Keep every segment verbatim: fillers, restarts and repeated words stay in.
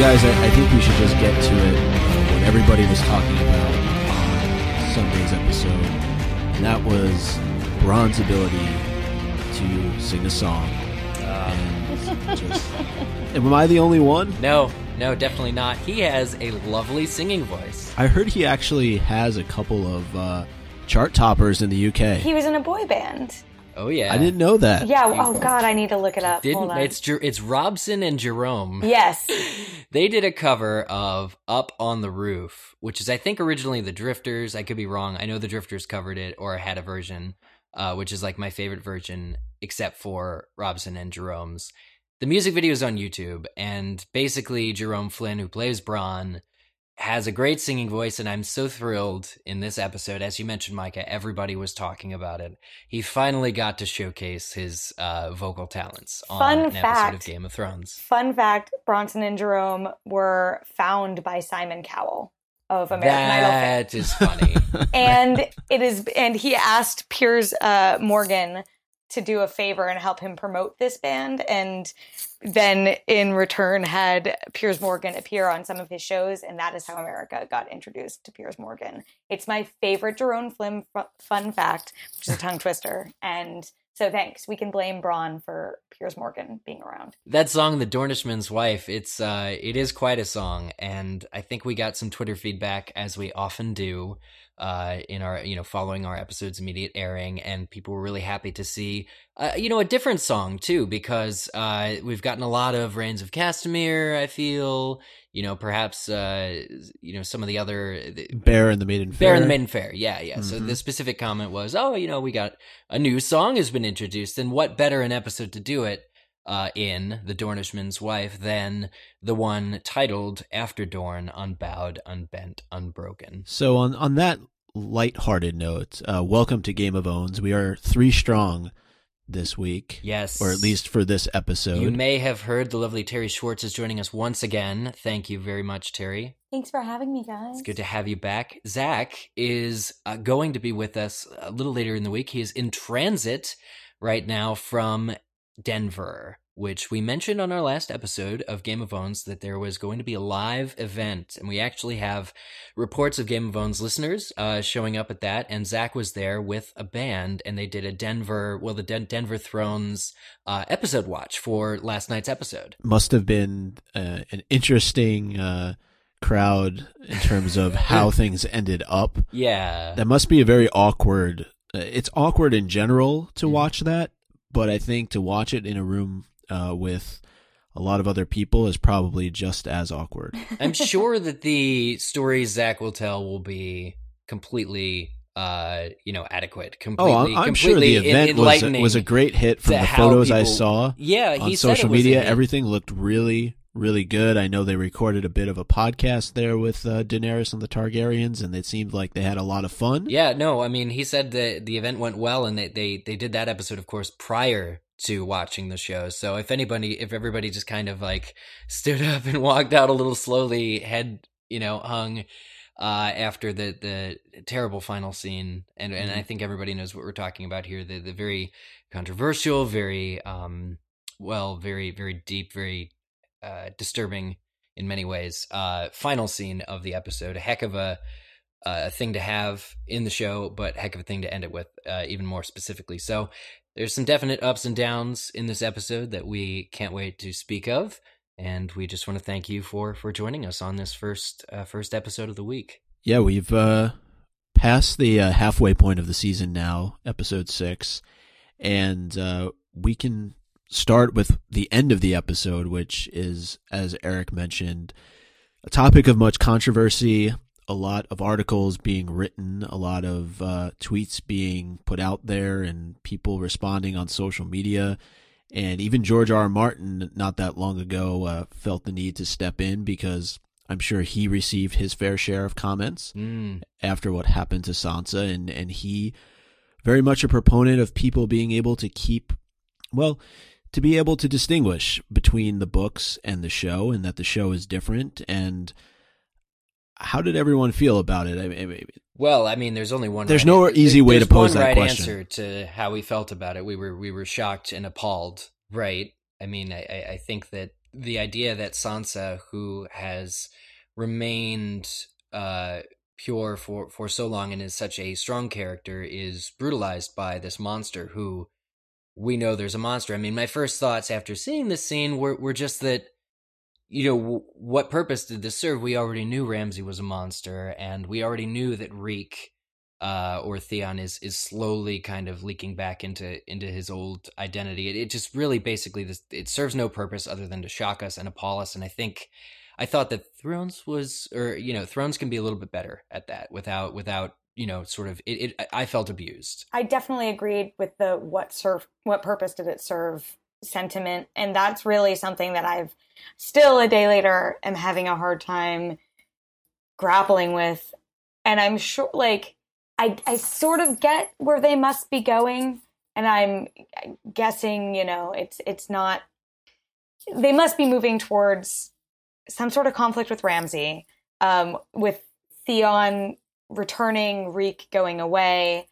guys, I, I think we should just get to it. Uh, what everybody was talking about on Sunday's episode, and that was Braun's ability to sing a song. Uh. And just, am I the only one? No, no, definitely not. He has a lovely singing voice. I heard he actually has a couple of uh, chart toppers in the U K. He was in a boy band. Oh yeah, I didn't know that. Yeah. Oh God, I need to look it up. Didn't Hold on. it's Jer- it's Robson and Jerome. Yes. They did a cover of Up on the Roof, which is I think originally the Drifters. I could be wrong. I know the Drifters covered it or had a version, uh, which is like my favorite version, except for Robson and Jerome's. The music video is on YouTube, and basically Jerome Flynn, who plays Braun, has a great singing voice, and I'm so thrilled in this episode. As you mentioned, Micah, everybody was talking about it. He finally got to showcase his uh, vocal talents on Fun an fact, episode of Game of Thrones. Fun fact, Bronson and Jerome were found by Simon Cowell of American Idol fame. That is funny. And it is, and he asked Piers uh, Morgan to do a favor and help him promote this band, and then in return had Piers Morgan appear on some of his shows, and that is how America got introduced to Piers Morgan. It's my favorite Jerome Flynn f- fun fact, which is a tongue twister, and so thanks. We can blame Braun for Piers Morgan being around. That song, The Dornishman's Wife, it's uh, it is quite a song, and I think we got some Twitter feedback, as we often do, uh, in our, you know, following our episode's immediate airing, and people were really happy to see, uh, you know, a different song, too, because uh, we've gotten a lot of Reigns of Castamere, I feel, you know, perhaps, uh, you know, some of the other... Bear and the Maiden Fair. Bear and the Maiden Fair, yeah, yeah. Mm-hmm. So the specific comment was, oh, you know, we got a new song has been introduced, and what better an episode to do it uh, in, The Dornishman's Wife, than the one titled After Dorn, Unbowed, Unbent, Unbroken. So on, on that lighthearted note, uh, welcome to Game of Owns. We are three strong this week. Yes. Or at least for this episode. You may have heard the lovely Terry Schwartz is joining us once again. Thank you very much, Terry. Thanks for having me, guys. It's good to have you back. Zach is uh, going to be with us a little later in the week. He is in transit right now from Denver, which we mentioned on our last episode of Game of Owns that there was going to be a live event, and we actually have reports of Game of Owns listeners uh, showing up at that, and Zach was there with a band, and they did a Denver, well, the Den- Denver Thrones uh, episode watch for last night's episode. Must have been uh, an interesting uh, crowd in terms of how things ended up. Yeah. That must be a very awkward, uh, it's awkward in general to watch that, but I think to watch it in a room Uh, with a lot of other people is probably just as awkward. I'm sure that the stories Zach will tell will be completely, uh, you know, adequate. Completely, oh, I'm, I'm sure completely the event was a, was a great hit from the photos people, I saw. Yeah, on he social said it was media. a hit. Everything looked really, really good. I know they recorded a bit of a podcast there with uh, Daenerys and the Targaryens, and it seemed like they had a lot of fun. Yeah, no, I mean, he said that the event went well, and they they, they did that episode, of course, prior to watching the show. So if anybody, if everybody just kind of like stood up and walked out a little slowly, head, you know, hung uh, after the, the terrible final scene. And, and I think everybody knows what we're talking about here. The, the very controversial, very, um, well, very, very deep, very uh, disturbing in many ways, uh, final scene of the episode. A heck of a, uh, thing to have in the show, but heck of a thing to end it with, uh, even more specifically. So there's some definite ups and downs in this episode that we can't wait to speak of, and we just want to thank you for for joining us on this first uh, first episode of the week. Yeah, we've uh, passed the uh, halfway point of the season now, episode six, and uh, we can start with the end of the episode, which is, as Eric mentioned, a topic of much controversy. A lot of articles being written, a lot of uh, tweets being put out there, and people responding on social media. And even George R. R. Martin, not that long ago, uh, felt the need to step in because I'm sure he received his fair share of comments mm. after what happened to Sansa. And, and he very much a proponent of people being able to keep, well, to be able to distinguish between the books and the show, and that the show is different. And how did everyone feel about it? I mean, well, I mean, there's only one. There's right no an- easy way to pose one that right question. Answer to how we felt about it. We were we were shocked and appalled. Right. I mean, I I think that the idea that Sansa, who has remained uh, pure for, for so long and is such a strong character, is brutalized by this monster who we know there's a monster. I mean, my first thoughts after seeing this scene were, were just that, you know, w- what purpose did this serve? We already knew Ramsay was a monster, and we already knew that Reek uh, or Theon is is slowly kind of leaking back into into his old identity. It, it just really basically this it serves no purpose other than to shock us and appall us. And I think I thought that Thrones was, or you know, Thrones can be a little bit better at that without without you know, sort of it. it I felt abused. I definitely agreed with the what serve what purpose did it serve sentiment, and that's really something that I've still a day later am having a hard time grappling with. And I'm sure, like, I I sort of get where they must be going, and I'm guessing, you know, it's it's not. They must be moving towards some sort of conflict with Ramsay, um, with Theon returning, Reek going away.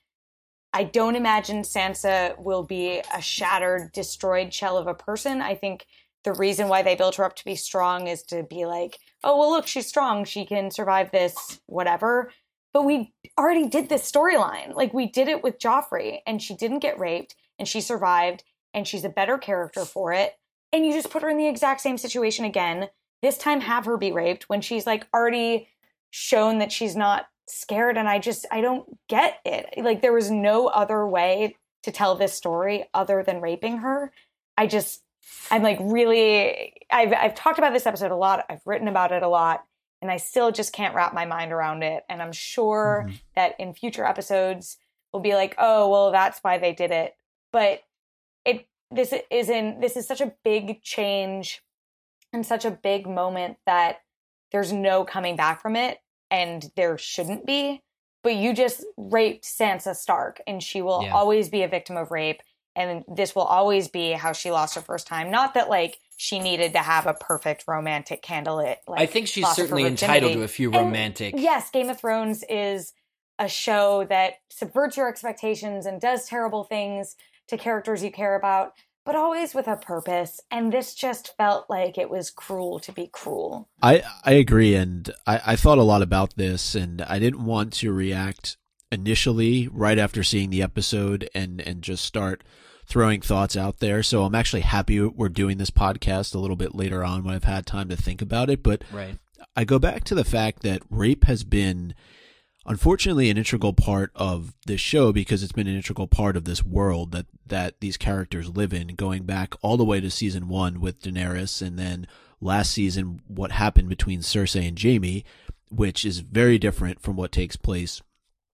I don't imagine Sansa will be a shattered, destroyed shell of a person. I think the reason why they built her up to be strong is to be like, oh, well, look, she's strong. She can survive this, whatever. But we already did this storyline. Like, we did it with Joffrey, and she didn't get raped, and she survived, and she's a better character for it. And you just put her in the exact same situation again. This time, have her be raped when she's, like, already shown that she's not scared. And I just, I don't get it. Like, there was no other way to tell this story other than raping her. I just, I'm like really, I've I've talked about this episode a lot. I've written about it a lot, and I still just can't wrap my mind around it. And I'm sure mm-hmm. that in future episodes we'll be like, oh, well, that's why they did it. But it this isn't. This is such a big change and such a big moment that there's no coming back from it, and there shouldn't be. But you just raped Sansa Stark, and she will yeah. always be a victim of rape. And this will always be how she lost her first time. Not that, like, she needed to have a perfect romantic candlelit. Like, I think she's certainly entitled to a few romantic. And yes, Game of Thrones is a show that subverts your expectations and does terrible things to characters you care about, but always with a purpose. And this just felt like it was cruel to be cruel. I, I agree. And I, I thought a lot about this, and I didn't want to react initially right after seeing the episode and, and just start throwing thoughts out there. So I'm actually happy we're doing this podcast a little bit later on when I've had time to think about it. But right. I go back to the fact that rape has been, unfortunately, an integral part of this show because it's been an integral part of this world that, that these characters live in, going back all the way to season one with Daenerys, and then last season what happened between Cersei and Jaime, which is very different from what takes place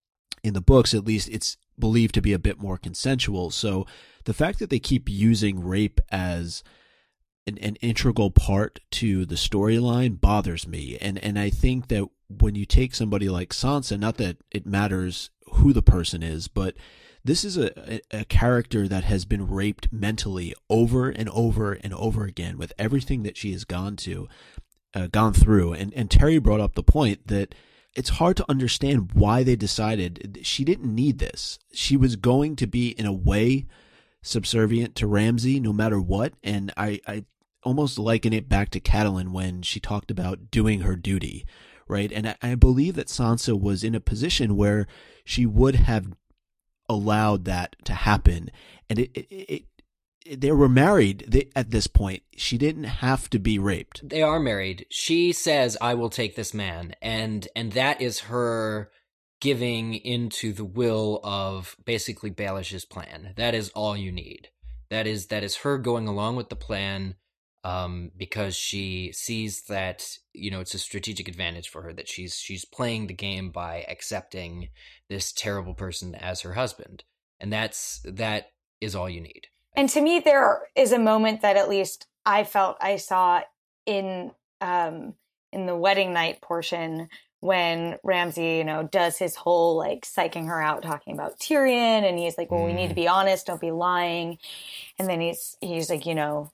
in the books. At least it's believed to be a bit more consensual. So the fact that they keep using rape as an, an integral part to the storyline bothers me. And and I think that when you take somebody like Sansa, not that it matters who the person is, but this is a, a, a character that has been raped mentally over and over and over again with everything that she has gone to, uh, gone through. And, and Terry brought up the point that it's hard to understand why they decided she didn't need this. She was going to be, in a way, subservient to Ramsay no matter what. And I, I almost liken it back to Catelyn when she talked about doing her duty, right? And I, I believe that Sansa was in a position where she would have allowed that to happen. And it, it, it they were married they, at this point. She didn't have to be raped. They are married. She says, I will take this man. And and that is her giving into the will of basically Baelish's plan. That is all you need. That is that is her going along with the plan um, because she sees that, you know, it's a strategic advantage for her, that she's she's playing the game by accepting this terrible person as her husband. And that's that is all you need. And to me, there is a moment that at least I felt I saw in um, in the wedding night portion when Ramsay, you know, does his whole like psyching her out, talking about Tyrion, and he's like, "Well, we need to be honest, don't be lying." And then he's he's like, you know,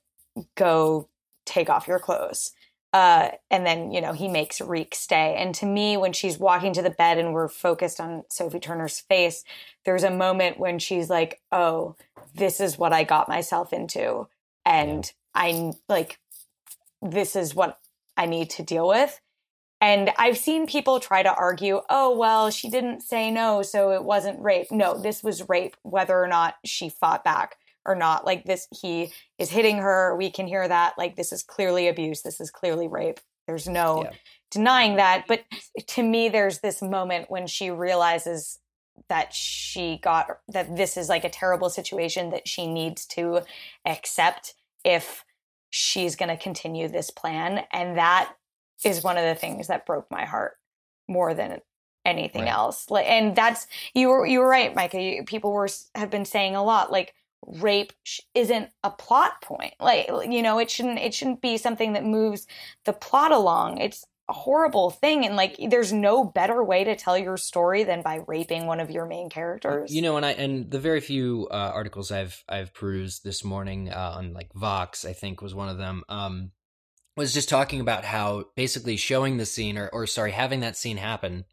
go take off your clothes. Uh, and then, you know, he makes Reek stay. And to me, when she's walking to the bed and we're focused on Sophie Turner's face, there's a moment when she's like, oh, this is what I got myself into. And I like, this is what I need to deal with. And I've seen people try to argue, oh, well, she didn't say no, so it wasn't rape. No, this was rape, whether or not she fought back or not. Like this, he is hitting her. We can hear that. Like, this is clearly abuse. This is clearly rape. There's no yeah. denying that. But to me, there's this moment when she realizes that she got, that this is like a terrible situation that she needs to accept if she's going to continue this plan. And that is one of the things that broke my heart more than anything right. else. Like, and that's, you were, you were right, Micah. You, people were, have been saying a lot, like, rape isn't a plot point. Like, you know, it shouldn't, it shouldn't be something that moves the plot along. It's a horrible thing. And like, there's no better way to tell your story than by raping one of your main characters. You know, and I, and the very few uh, articles I've, I've perused this morning uh, on like Vox, I think was one of them, um, was just talking about how basically showing the scene or, or sorry, having that scene happen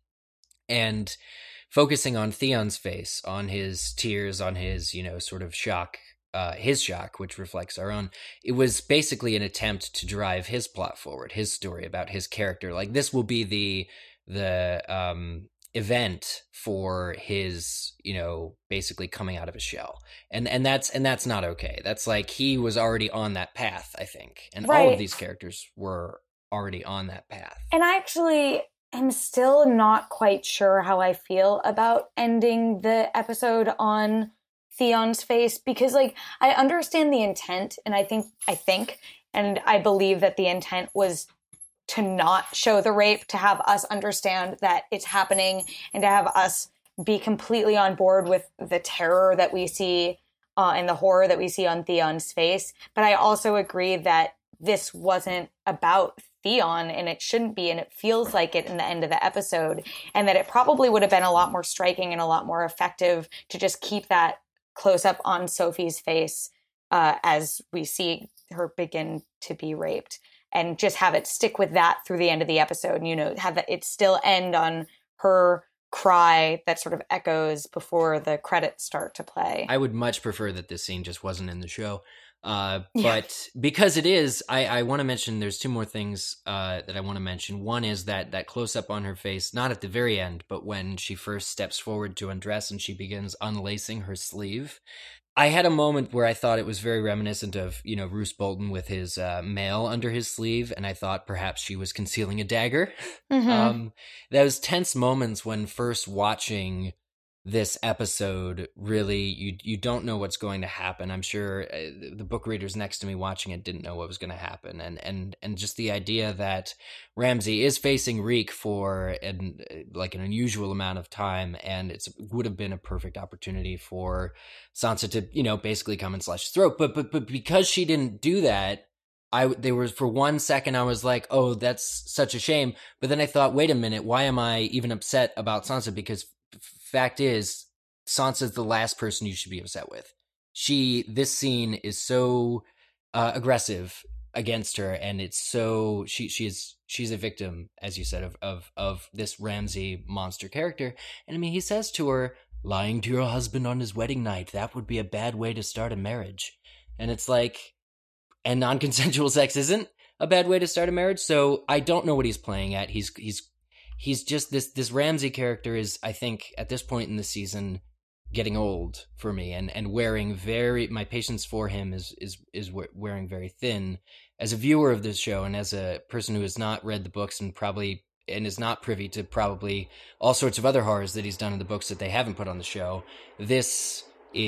and focusing on Theon's face, on his tears, on his, you know, sort of shock, uh, his shock, which reflects our own. It was basically an attempt to drive his plot forward, his story about his character. Like, this will be the, the, um, event for his, you know, basically coming out of his shell. And, and that's, and that's not okay. That's like, he was already on that path, I think. And right. all of these characters were already on that path. And I actually am still not quite sure how I feel about ending the episode on Theon's face, because like, I understand the intent, and I think, I think, and I believe that the intent was to not show the rape, to have us understand that it's happening, and to have us be completely on board with the terror that we see uh, and the horror that we see on Theon's face. But I also agree that this wasn't about Theon, and it shouldn't be, and it feels like it in the end of the episode, and that it probably would have been a lot more striking and a lot more effective to just keep that close up on Sophie's face uh, as we see her begin to be raped, and just have it stick with that through the end of the episode. And, you know, have that it still end on her cry that sort of echoes before the credits start to play. I would much prefer that this scene just wasn't in the show. Uh, but yeah. because it is, I, I want to mention, there's two more things uh, that I want to mention. One is that that close up on her face, not at the very end, but when she first steps forward to undress and she begins unlacing her sleeve. I had a moment where I thought it was very reminiscent of, you know, Roose Bolton with his uh, mail under his sleeve, and I thought perhaps she was concealing a dagger. Mm-hmm. Um, those tense moments when first watching this episode, really, you you don't know what's going to happen. I'm sure uh, the book readers next to me watching it didn't know what was going to happen, and and and just the idea that Ramsay is facing Reek for an like an unusual amount of time, and it would have been a perfect opportunity for Sansa to, you know, basically come and slash his throat. But but but because she didn't do that, I they were for one second I was like, oh, that's such a shame. But then I thought, wait a minute, why am I even upset about Sansa? Because fact is, Sansa's the last person you should be upset with. She, this scene is so uh, aggressive against her, and it's so she she is she's a victim, as you said, of of of this Ramsay monster character. And I mean, he says to her, "Lying to your husband on his wedding night, that would be a bad way to start a marriage." And it's like, and non-consensual sex isn't a bad way to start a marriage. So I don't know what he's playing at. He's he's. He's just this, this Ramsay character is, I think, at this point in the season, getting old for me, and, and wearing very, my patience for him is, is, is wearing very thin. As a viewer of this show, and as a person who has not read the books and probably, and is not privy to probably all sorts of other horrors that he's done in the books that they haven't put on the show, this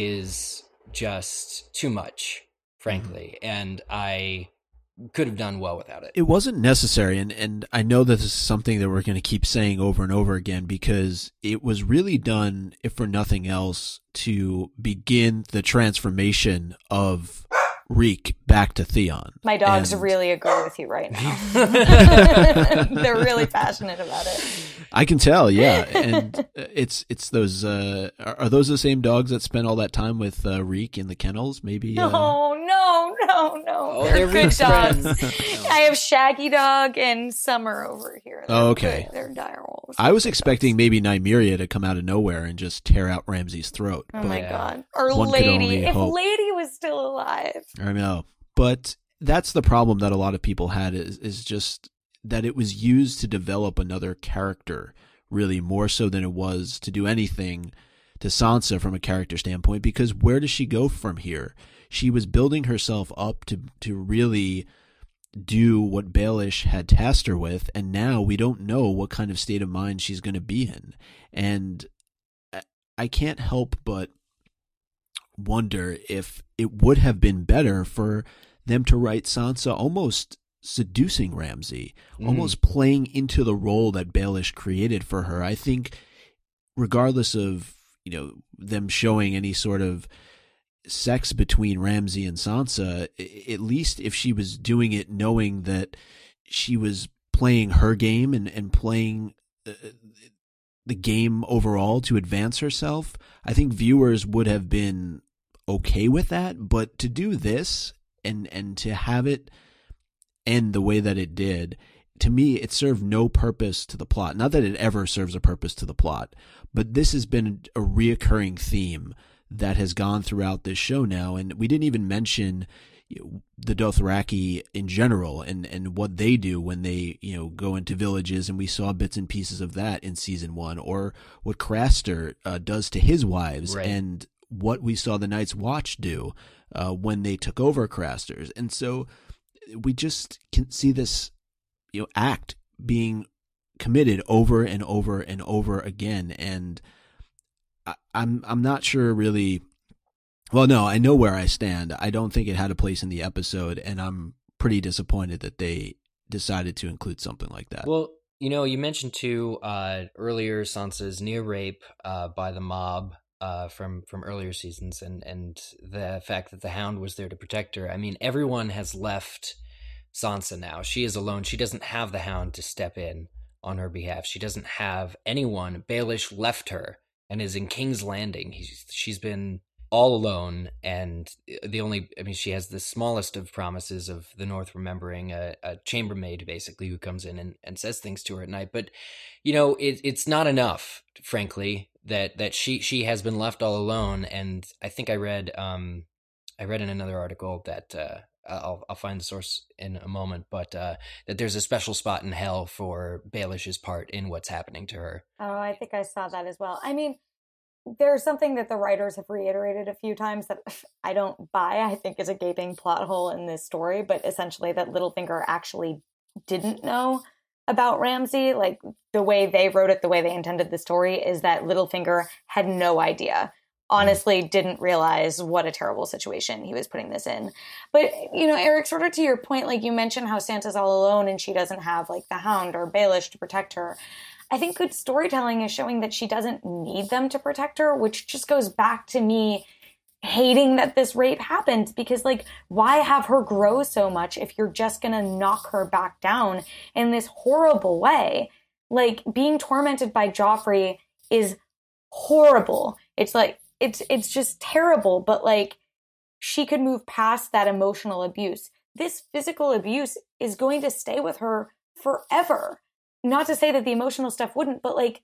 is just too much, frankly. Mm-hmm. And I could have done well without it. It wasn't necessary, and, and I know this is something that we're going to keep saying over and over again, because it was really done, if for nothing else, to begin the transformation of Reek back to Theon. My dogs and... really agree with you right now. They're really passionate about it. I can tell, yeah. And it's it's those, uh, are, are those the same dogs that spent all that time with uh, Reek in the kennels? Maybe? No, uh... no, no, no. Oh, they're, they're good dogs. I have Shaggy Dog and Summer over here. They're, oh, okay. They're, they're dire wolves. I was expecting dogs. Maybe Nymeria to come out of nowhere and just tear out Ramsay's throat. Oh, my God. Or Lady. If hope. Lady was still alive. I know. But that's the problem that a lot of people had is, is just that it was used to develop another character, really more so than it was to do anything to Sansa from a character standpoint, because where does she go from here? She was building herself up to to really do what Baelish had tasked her with, and now we don't know what kind of state of mind she's going to be in. And I can't help but wonder if it would have been better for them to write Sansa almost seducing Ramsay, mm. almost playing into the role that Baelish created for her. I think regardless of, you know, them showing any sort of sex between Ramsay and Sansa, at least if she was doing it knowing that she was playing her game and, and playing uh, the game overall to advance herself, I think viewers would have been okay with that. But to do this and, and to have it end the way that it did, to me, it served no purpose to the plot. Not that it ever serves a purpose to the plot, but this has been a reoccurring theme that has gone throughout this show now. And we didn't even mention, you know, the Dothraki in general and, and what they do when they, you know, go into villages. And we saw bits and pieces of that in season one, or what Craster uh, does to his wives, right, and what we saw the Night's Watch do uh, when they took over Crasters. And so we just can see this, you know, act being committed over and over and over again. And I, I'm I'm not sure really. Well, no, I know where I stand. I don't think it had a place in the episode, and I'm pretty disappointed that they decided to include something like that. Well, you know, you mentioned too uh, earlier Sansa's near rape uh, by the mob uh, from from earlier seasons, and and the fact that the Hound was there to protect her. I mean, everyone has left Sansa now. She is alone. She doesn't have the Hound to step in on her behalf. She doesn't have anyone. Baelish left her and is in King's Landing. He's, she's been all alone, and the only, I mean, she has the smallest of promises of the North remembering, a, a chambermaid, basically, who comes in and, and says things to her at night. But, you know, it, it's not enough, frankly, that that she she has been left all alone. And I think I read, um, I read in another article that, uh, I'll I'll find the source in a moment, but uh, that there's a special spot in hell for Baelish's part in what's happening to her. Oh, I think I saw that as well. I mean, there's something that the writers have reiterated a few times that I don't buy, I think is a gaping plot hole in this story, but essentially that Littlefinger actually didn't know about Ramsay. Like, the way they wrote it, the way they intended the story, is that Littlefinger had no idea. Honestly, didn't realize what a terrible situation he was putting this in. But, you know, Eric, sort of to your point, like you mentioned how Sansa's all alone and she doesn't have like the Hound or Baelish to protect her. I think good storytelling is showing that she doesn't need them to protect her, which just goes back to me hating that this rape happened, because like, why have her grow so much if you're just going to knock her back down in this horrible way? Like, being tormented by Joffrey is horrible. It's like, It's it's just terrible, but like, she could move past that emotional abuse. This physical abuse is going to stay with her forever. Not to say that the emotional stuff wouldn't, but like,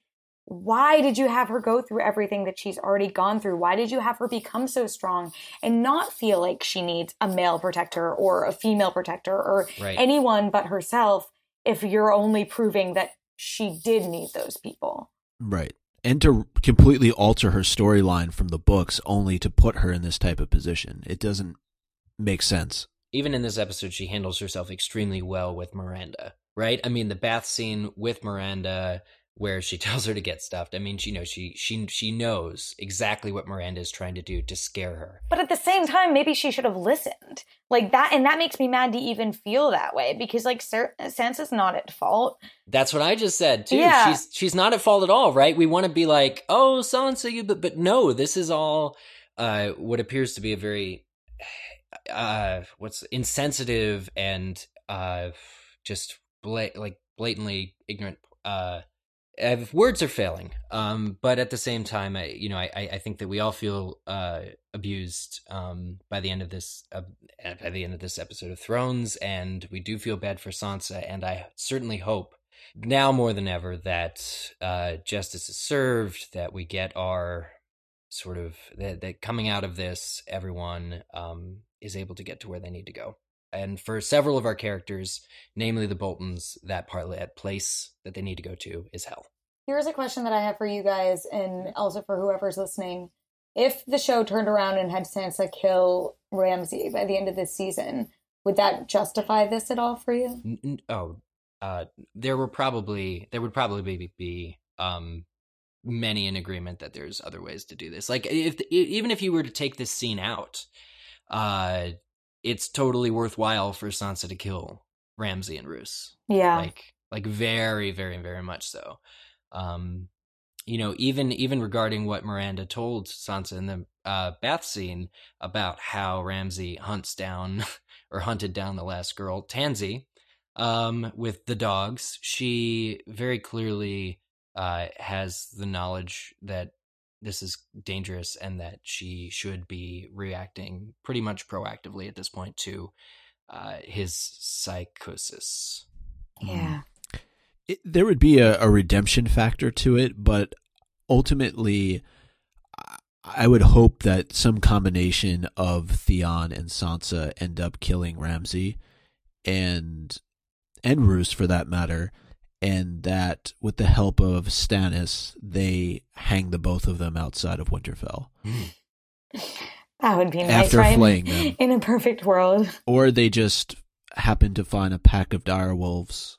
why did you have her go through everything that she's already gone through? Why did you have her become so strong and not feel like she needs a male protector or a female protector or right. anyone but herself, if you're only proving that she did need those people? Right. And to completely alter her storyline from the books only to put her in this type of position. It doesn't make sense. Even in this episode, she handles herself extremely well with Miranda, right? I mean, the bath scene with Miranda where she tells her to get stuffed. I mean, she, you know, she she she knows exactly what Miranda is trying to do to scare her. But at the same time, maybe she should have listened. Like that, and that makes me mad to even feel that way, because like Sansa's not at fault. That's what I just said too. Yeah. She's she's not at fault at all, right? We want to be like, oh, Sansa, you, but but no, this is all uh, what appears to be a very uh, what's insensitive and uh, just bla- like blatantly ignorant. Uh, Uh, words are failing, um, but at the same time, I, you know, I, I think that we all feel uh, abused um, by the end of this, uh, by the end of this episode of Thrones, and we do feel bad for Sansa. And I certainly hope now more than ever that uh, justice is served, that we get our sort of that, that coming out of this, everyone um, is able to get to where they need to go. and for several of our characters, namely the Boltons, that part that place that they need to go to is hell. Here's a question that I have for you guys, and also for whoever's listening. If the show turned around and had Sansa kill Ramsay by the end of this season, would that justify this at all for you? N- n- oh, uh, there were probably there would probably be, be um, many in agreement that there's other ways to do this. Like if even if you were to take this scene out, uh, it's totally worthwhile for Sansa to kill Ramsay and Roose. Yeah, like like very very very much so. Um, you know, even even regarding what Miranda told Sansa in the uh, bath scene about how Ramsay hunts down or hunted down the last girl, Tansy, um, with the dogs, she very clearly uh, has the knowledge that this is dangerous and that she should be reacting pretty much proactively at this point to uh, his psychosis. Yeah. It, there would be a, a redemption factor to it, but ultimately, I would hope that some combination of Theon and Sansa end up killing Ramsay and and Roose for that matter, and that with the help of Stannis, they hang the both of them outside of Winterfell. That would be nice, after right? flaying them. In a perfect world. Or they just happen to find a pack of direwolves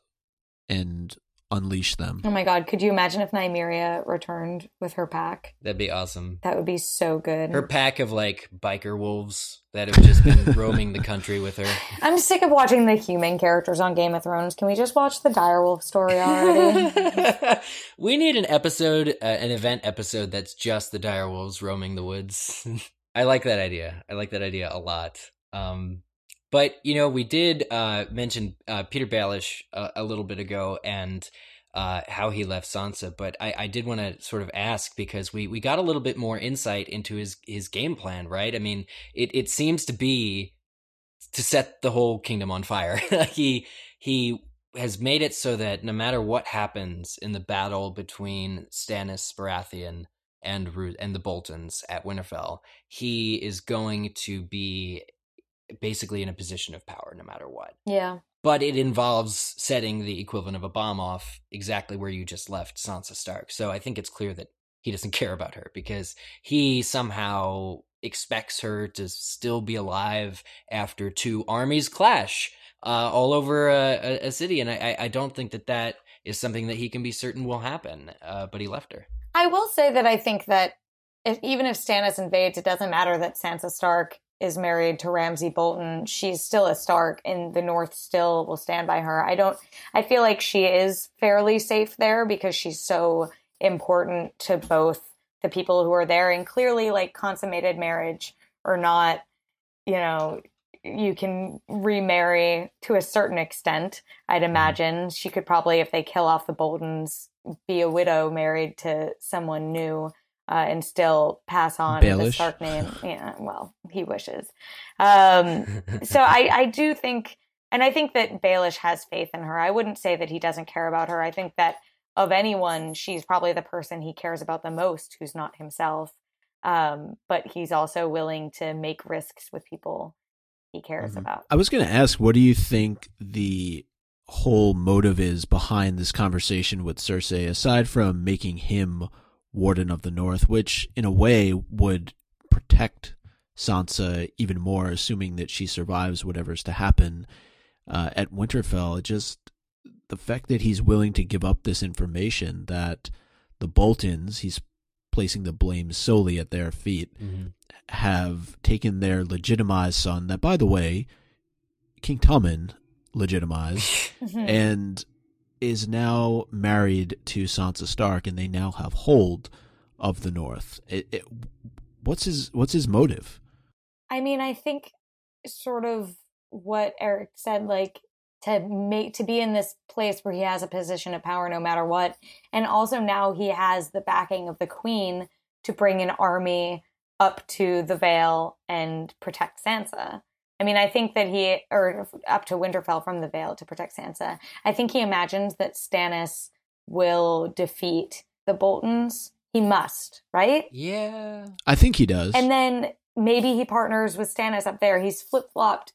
and unleash them. Oh my god, could you imagine if Nymeria returned with her pack? That'd be awesome. That would be so good. Her pack of like biker wolves that have just been roaming the country with her. I'm sick of watching the human characters on Game of Thrones. Can we just watch the direwolf story already? We need an episode, uh, an event episode that's just the direwolves roaming the woods. I like that idea. I like that idea a lot. Um, But, you know, we did uh, mention uh, Peter Baelish a, a little bit ago and uh, how he left Sansa. But I, I did want to sort of ask because we, we got a little bit more insight into his, his game plan, right? I mean, it, it seems to be to set the whole kingdom on fire. he he has made it so that no matter what happens in the battle between Stannis Baratheon and Ru- and the Boltons at Winterfell, he is going to be basically in a position of power no matter what. Yeah. But it involves setting the equivalent of a bomb off exactly where you just left Sansa Stark. So I think it's clear that he doesn't care about her because he somehow expects her to still be alive after two armies clash uh, all over a, a city. And I, I don't think that that is something that he can be certain will happen. Uh, but he left her. I will say that I think that if, even if Stannis invades, it doesn't matter that Sansa Stark is married to Ramsay Bolton. She's still a Stark, and the North still will stand by her. I don't, I feel like she is fairly safe there because she's so important to both the people who are there, and clearly, like, consummated marriage or not, you know, you can remarry to a certain extent. I'd imagine she could probably, if they kill off the Boltons, be a widow married to someone new. Uh, and still pass on Baelish. the Stark name. Yeah, well, he wishes. Um, so I, I do think, and I think that Baelish has faith in her. I wouldn't say that he doesn't care about her. I think that of anyone, she's probably the person he cares about the most, who's not himself. Um, but he's also willing to make risks with people he cares Mm-hmm. about. I was going to ask, what do you think the whole motive is behind this conversation with Cersei, aside from making him Warden of the North, which in a way would protect Sansa even more, assuming that she survives whatever's to happen uh, at Winterfell. Just the fact that he's willing to give up this information that the Boltons, he's placing the blame solely at their feet, mm-hmm. have taken their legitimized son, that, by the way, King Tommen legitimized, and is now married to Sansa Stark, and they now have hold of the North. It, it, what's his What's his motive? I mean, I think sort of what Eric said, like to make to be in this place where he has a position of power no matter what, and also now he has the backing of the Queen to bring an army up to the Vale and protect Sansa. I mean, I think that he, or up to Winterfell from the Vale to protect Sansa. I think he imagines that Stannis will defeat the Boltons. He must, right? Yeah. I think he does. And then maybe he partners with Stannis up there. He's flip-flopped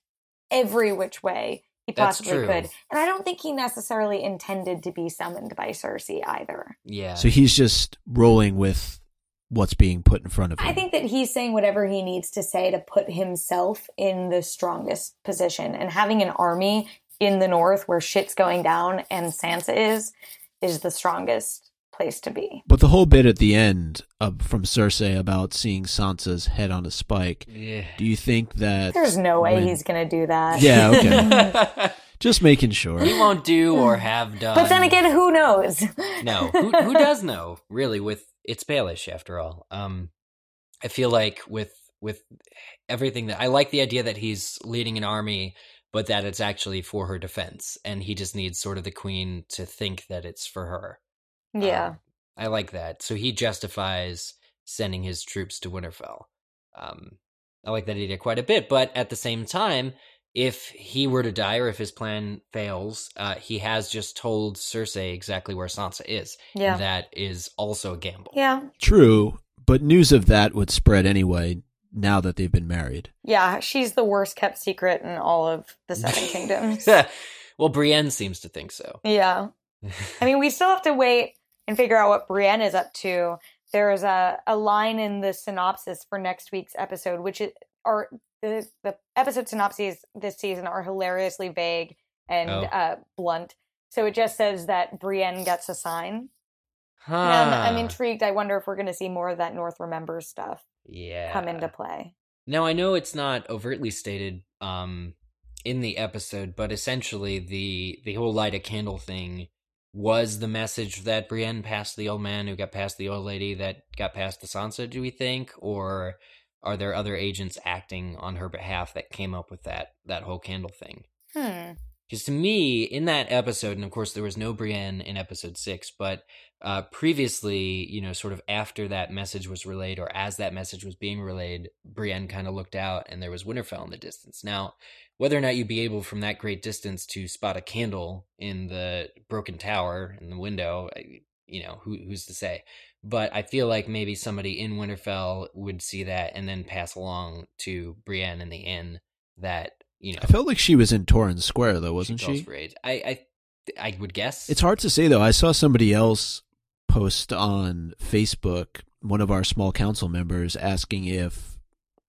every which way he That's possibly true. could. And I don't think he necessarily intended to be summoned by Cersei either. Yeah. So he's just rolling with what's being put in front of him. I think that he's saying whatever he needs to say to put himself in the strongest position. And having an army in the north where shit's going down and Sansa is, is the strongest place to be. But the whole bit at the end uh, from Cersei about seeing Sansa's head on a spike, Yeah. do you think that... There's no way when- he's going to do that. Yeah, okay. Just making sure. He won't do or have done. But then again, who knows? No, who, who does know? Really, with it's Baelish after all. Um, I feel like with with everything that I like the idea that he's leading an army, but that it's actually for her defense, and he just needs sort of the queen to think that it's for her. Yeah. Um, I like that. So he justifies sending his troops to Winterfell. Um, I like that idea quite a bit, but at the same time, if he were to die or if his plan fails, uh, he has just told Cersei exactly where Sansa is. Yeah. And that is also a gamble. Yeah. True, but news of that would spread anyway now that they've been married. Yeah, she's the worst kept secret in all of the Seven Kingdoms. Well, Brienne seems to think so. Yeah. I mean, we still have to wait and figure out what Brienne is up to. There's a, a line in the synopsis for next week's episode, which is, or the, the episode synopses this season are hilariously vague and Oh. uh, blunt. So it just says that Brienne gets a sign. Huh. And I'm intrigued. I wonder if we're going to see more of that North Remembers stuff Yeah. come into play. Now, I know it's not overtly stated um, in the episode, but essentially the the whole light a candle thing was the message that Brienne passed the old man who got past the old lady that got past the Sansa, do we think? Or are there other agents acting on her behalf that came up with that that whole candle thing? Hmm. Because to me, in that episode, and of course there was no Brienne in episode six, but uh, previously, you know, sort of after that message was relayed, or as that message was being relayed, Brienne kind of looked out and there was Winterfell in the distance. Now, whether or not you'd be able from that great distance to spot a candle in the broken tower, in the window, I- you know, who, who's to say? But I feel like maybe somebody in Winterfell would see that and then pass along to Brienne in the inn that, you know, I felt like she was in Torrens Square, though, wasn't calls she? for aid. I, I, I would guess. It's hard to say, though. I saw somebody else post on Facebook, one of our small council members, asking if,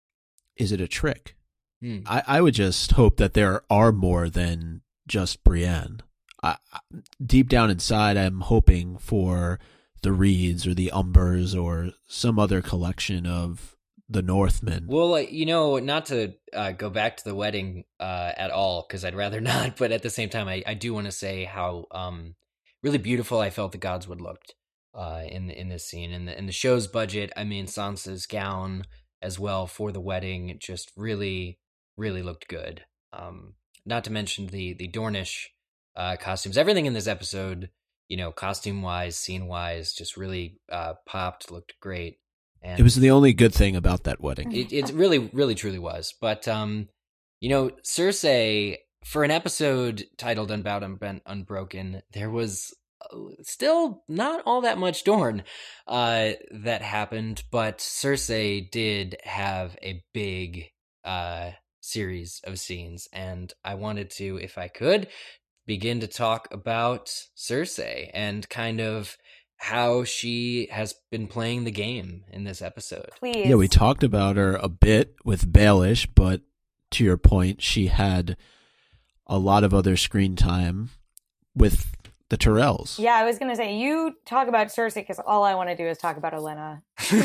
is it a trick? Hmm. I, I would just hope that there are more than just Brienne. I, I, deep down inside, I'm hoping for the Reeds or the Umbers or some other collection of the Northmen. Well, uh, you know, not to uh, go back to the wedding uh, at all, because I'd rather not. But at the same time, I, I do want to say how um, really beautiful I felt the Godswood looked uh, in in this scene. And the, in the show's budget, I mean, Sansa's gown as well for the wedding just really, really looked good. Um, not to mention the the Dornish uh, costumes. Everything in this episode, you know, costume wise, scene wise, just really uh, popped. Looked great. And It was the only good thing about that wedding. it, it really, really, truly was. But, um, you know, Cersei, for an episode titled Unbound and Unbroken, there was still not all that much Dorne uh, that happened. But Cersei did have a big uh, series of scenes. And I wanted to, if I could, begin to talk about Cersei and kind of how she has been playing the game in this episode. Please. Yeah, we talked about her a bit with Baelish, but to your point, she had a lot of other screen time with the Tyrells. Yeah, I was going to say, you talk about Cersei because all I want to do is talk about Olenna.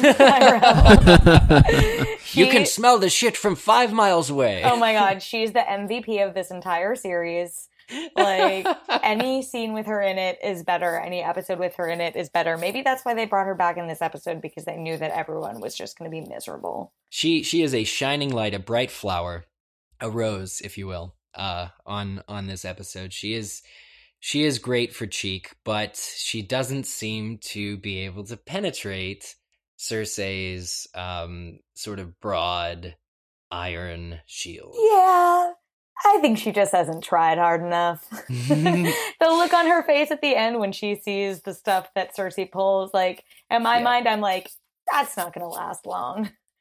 You can smell the shit from five miles away. Oh my god, she's the M V P of this entire series. Like, any scene with her in it is better. Any episode with her in it is better. Maybe that's why they brought her back in this episode, because they knew that everyone was just going to be miserable. She she is a shining light, a bright flower, a rose, if you will, uh, on on this episode. She is she is great for cheek, but she doesn't seem to be able to penetrate Cersei's um, sort of broad iron shield. Yeah, I think she just hasn't tried hard enough. The look on her face at the end when she sees the stuff that Cersei pulls, like, in my Yeah. mind, I'm like, that's not going to last long.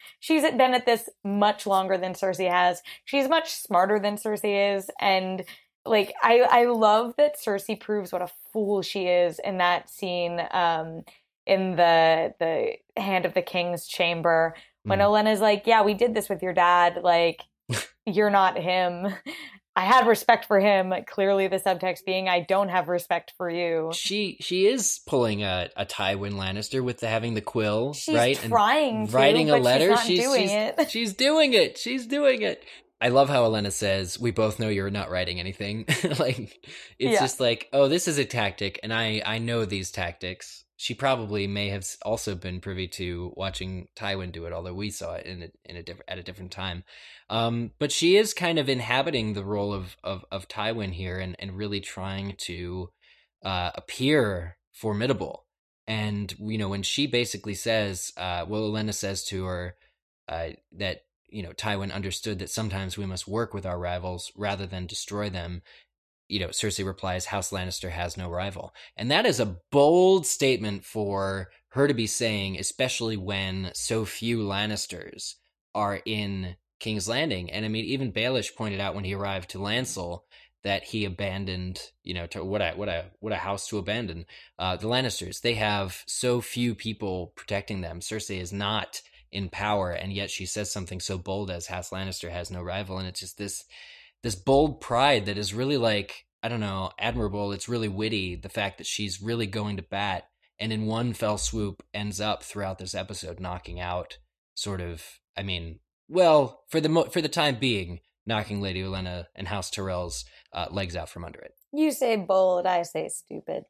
she's been at this much longer than Cersei has. She's much smarter than Cersei is. And like, I, I love that Cersei proves what a fool she is in that scene um, in the the Hand of the King's chamber when mm. Olenna's like, yeah, we did this with your dad. Like, you're not him. I had respect for him. Clearly, the subtext being, I don't have respect for you. She she is pulling a, a Tywin Lannister with the, having the quill, she's right? Trying and to, writing a but letter. She's, not she's doing she's, it. she's doing it. She's doing it. I love how Olenna says, "We both know you're not writing anything." Like, it's yeah. just like, oh, this is a tactic, and I I know these tactics. She probably may have also been privy to watching Tywin do it, although we saw it in a, in a different at a different time. Um, but she is kind of inhabiting the role of of, of Tywin here, and, and really trying to uh, appear formidable. And you know, when she basically says, uh, well, Olenna says to her uh, that you know Tywin understood that sometimes we must work with our rivals rather than destroy them. You know, Cersei replies, House Lannister has no rival. And that is a bold statement for her to be saying, especially when so few Lannisters are in King's Landing. And I mean, even Baelish pointed out when he arrived to Lancel that he abandoned, you know, to what a what a what a house to abandon. Uh, the Lannisters, they have so few people protecting them. Cersei is not in power, and yet she says something so bold as House Lannister has no rival. And it's just this this bold pride that is really, like, I don't know, admirable. It's really witty, the fact that she's really going to bat and in one fell swoop ends up throughout this episode knocking out sort of, I mean, well, for the mo- for the time being, knocking Lady Olenna and House Tyrell's uh, legs out from under it. You say bold, I say stupid.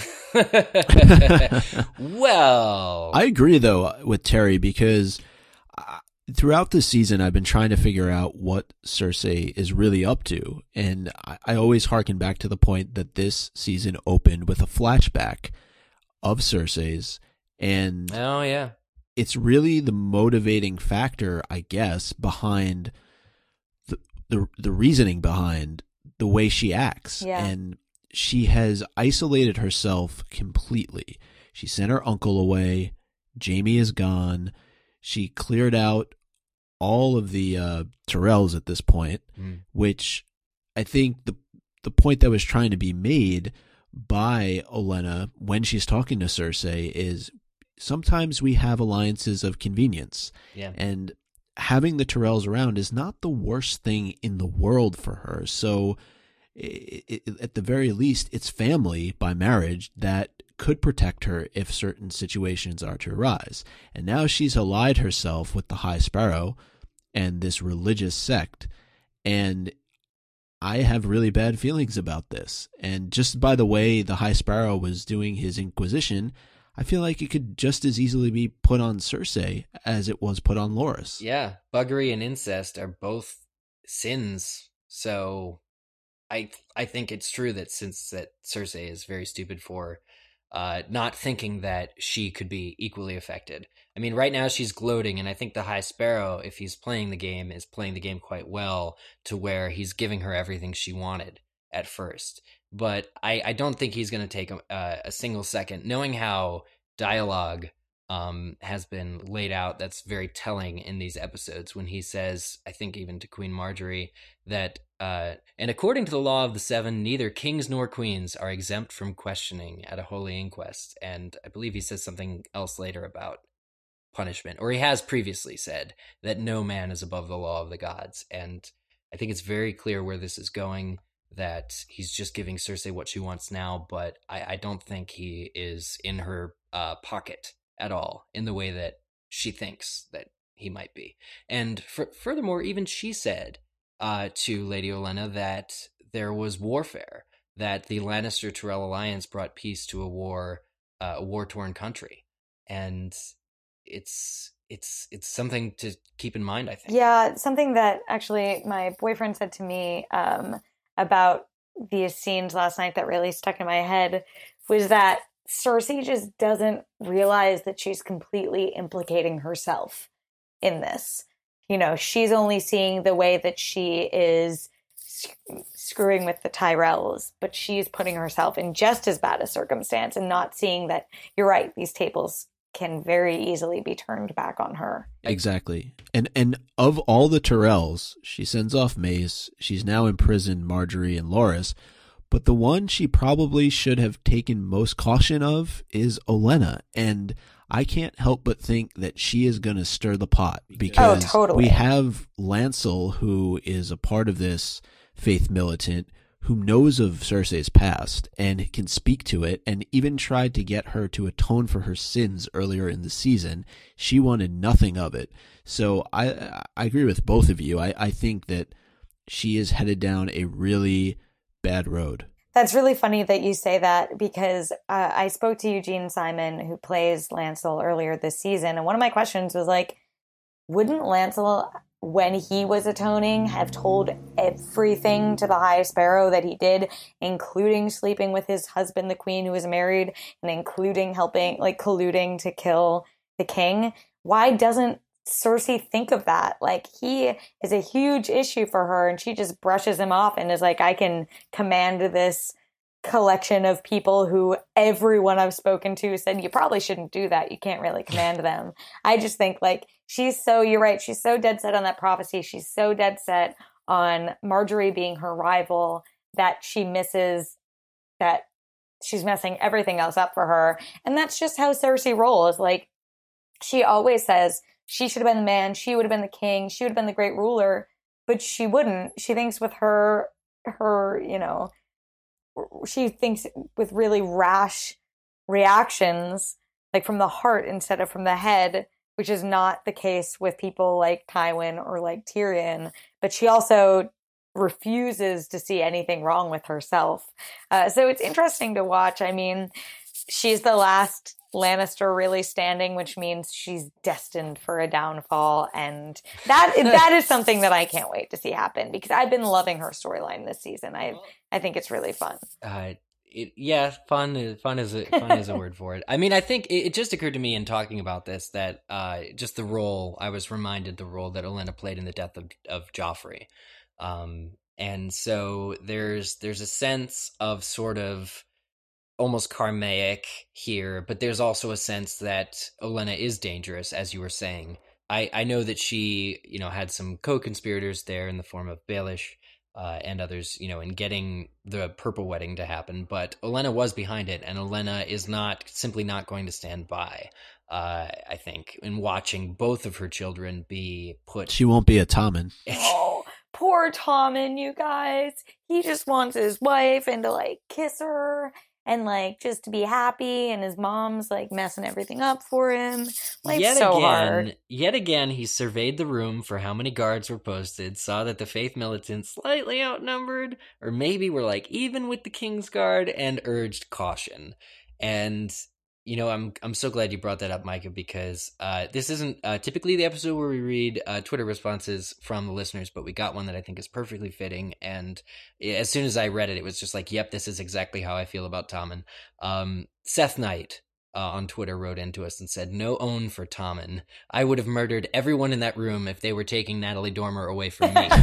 Well, I agree, though, with Terry, because I- throughout the season, I've been trying to figure out what Cersei is really up to, and I, I always harken back to the point that this season opened with a flashback of Cersei's, and oh yeah, it's really the motivating factor, I guess, behind the the, the reasoning behind the way she acts, yeah. and she has isolated herself completely. She sent her uncle away. Jaime is gone. She cleared out all of the uh, Tyrells at this point, mm. which I think the the point that was trying to be made by Olenna when she's talking to Cersei is sometimes we have alliances of convenience. Yeah. And having the Tyrells around is not the worst thing in the world for her. So it, it, at the very least, it's family by marriage that could protect her if certain situations are to arise. And now she's allied herself with the High Sparrow and this religious sect. And I have really bad feelings about this. And just by the way the High Sparrow was doing his Inquisition, I feel like it could just as easily be put on Cersei as it was put on Loras. Yeah, buggery and incest are both sins. So I I think it's true that since that Cersei is very stupid for uh, not thinking that she could be equally affected. I mean, right now she's gloating, and I think the High Sparrow, if he's playing the game, is playing the game quite well to where he's giving her everything she wanted at first. But I, I don't think he's going to take a, a single second, knowing how dialogue um, has been laid out. That's very telling in these episodes when he says, I think even to Queen Marjorie, that uh, and according to the law of the Seven, neither kings nor queens are exempt from questioning at a holy inquest. And I believe he says something else later about punishment, or he has previously said that no man is above the law of the gods. And I think it's very clear where this is going, that he's just giving Cersei what she wants now, but I, I don't think he is in her uh, pocket at all in the way that she thinks that he might be. And for, furthermore, even she said uh, to Lady Olenna that there was warfare, that the Lannister-Tyrell alliance brought peace to a war, uh, a war-torn country. And it's it's it's something to keep in mind, I think. Yeah, something that actually my boyfriend said to me um, about these scenes last night that really stuck in my head was that Cersei just doesn't realize that she's completely implicating herself in this. You know, she's only seeing the way that she is screwing with the Tyrells, but she's putting herself in just as bad a circumstance and not seeing that, you're right, these tables can very easily be turned back on her. Exactly. And and of all the Tyrells, she sends off Mace. She's now imprisoned Margaery and Loras. But the one she probably should have taken most caution of is Olenna. And I can't help but think that she is going to stir the pot because oh, totally. we have Lancel, who is a part of this faith militant, who knows of Cersei's past and can speak to it, and even tried to get her to atone for her sins earlier in the season. She wanted nothing of it. So I I agree with both of you. I, I think that she is headed down a really bad road. That's really funny that you say that because uh, I spoke to Eugene Simon, who plays Lancel, earlier this season, and one of my questions was like, wouldn't Lancel, when he was atoning, have told everything to the High Sparrow that he did, including sleeping with his husband, the Queen, who was married, and including helping, like, colluding to kill the king? Why doesn't Cersei think of that? Like, he is a huge issue for her, and she just brushes him off and is like, I can command this collection of people who everyone I've spoken to said, you probably shouldn't do that. You can't really command them. I just think, like, she's so, you're right, she's so dead set on that prophecy. She's so dead set on Margaery being her rival that she misses that she's messing everything else up for her. And that's just how Cersei rolls. Like, she always says she should have been the man, she would have been the king, she would have been the great ruler, but she wouldn't. She thinks with her, her, you know, she thinks with really rash reactions, like from the heart instead of from the head, which is not the case with people like Tywin or like Tyrion. But she also refuses to see anything wrong with herself. Uh, so it's interesting to watch. I mean, she's the last Lannister really standing, which means she's destined for a downfall. And that that is something that I can't wait to see happen because I've been loving her storyline this season. I I think it's really fun. Uh, it, yeah, fun is fun is a, fun is a word for it. I mean, I think it, it just occurred to me in talking about this that uh, just the role, I was reminded the role that Olenna played in the death of, of Joffrey. Um, and so there's there's a sense of sort of almost karmic here, but there's also a sense that Olenna is dangerous, as you were saying. I, I know that she, you know, had some co-conspirators there in the form of Baelish uh, and others, you know, in getting the Purple Wedding to happen, but Olenna was behind it, and Olenna is not, simply not going to stand by, uh, I think, in watching both of her children be put... She won't be a Tommen. Oh, poor Tommen, you guys. He just wants his wife and to, like, kiss her and, like, just to be happy, and his mom's, like, messing everything up for him. Life's yet so again, hard. Yet again, he surveyed the room for how many guards were posted, saw that the Faith militants slightly outnumbered, or maybe were, like, even with the King's Guard, and urged caution. And, you know, I'm I'm so glad you brought that up, Micah, because uh, this isn't uh, typically the episode where we read uh, Twitter responses from the listeners, but we got one that I think is perfectly fitting. And as soon as I read it, it was just like, yep, this is exactly how I feel about Tommen. Um, Seth Knight uh, on Twitter wrote into us and said, no own for Tommen. I would have murdered everyone in that room if they were taking Natalie Dormer away from me.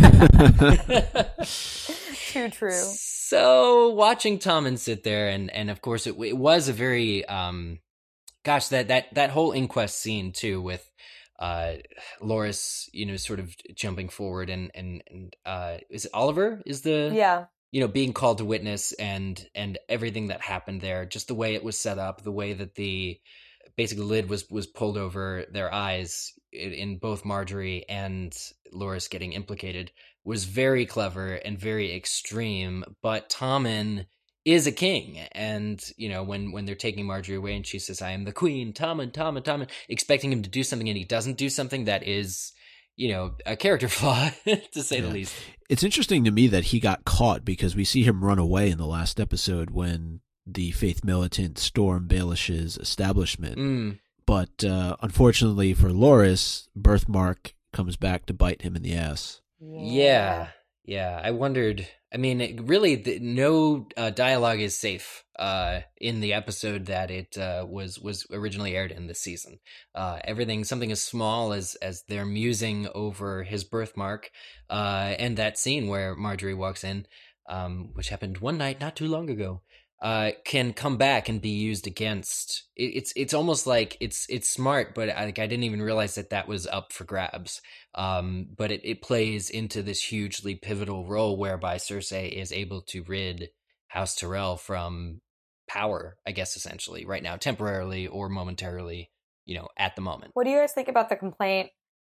Too true. So watching Tommen sit there, and, and of course it, it was a very, um, gosh, that, that, that whole inquest scene too with uh, Loras, you know, sort of jumping forward and, and, and uh, is it Oliver is the, yeah, you know, being called to witness and, and everything that happened there, just the way it was set up, the way that the, basically the lid was, was pulled over their eyes in, in both Margaery and Loras getting implicated was very clever and very extreme, but Tommen is a king. And, you know, when, when they're taking Margaery away and she says, I am the queen, Tommen, Tommen, Tommen, expecting him to do something and he doesn't do something, that is, you know, a character flaw, to say yeah. the least. It's interesting to me that he got caught because we see him run away in the last episode when the Faith militant storm Baelish's establishment. Mm. But uh, unfortunately for Loras, Birthmark comes back to bite him in the ass. Yeah, yeah. I wondered. I mean, it really, the, no uh, dialogue is safe uh, in the episode that it uh, was was originally aired in this season. Uh, everything, something as small as as they're musing over his birthmark, uh, and that scene where Margaery walks in, um, which happened one night not too long ago. uh, can come back and be used against. It, it's it's almost like it's it's smart, but I, like I didn't even realize that that was up for grabs. Um, but it, it plays into this hugely pivotal role whereby Cersei is able to rid House Tyrell from power, I guess, essentially right now, temporarily or momentarily, you know, at the moment. What do you guys think about the complaint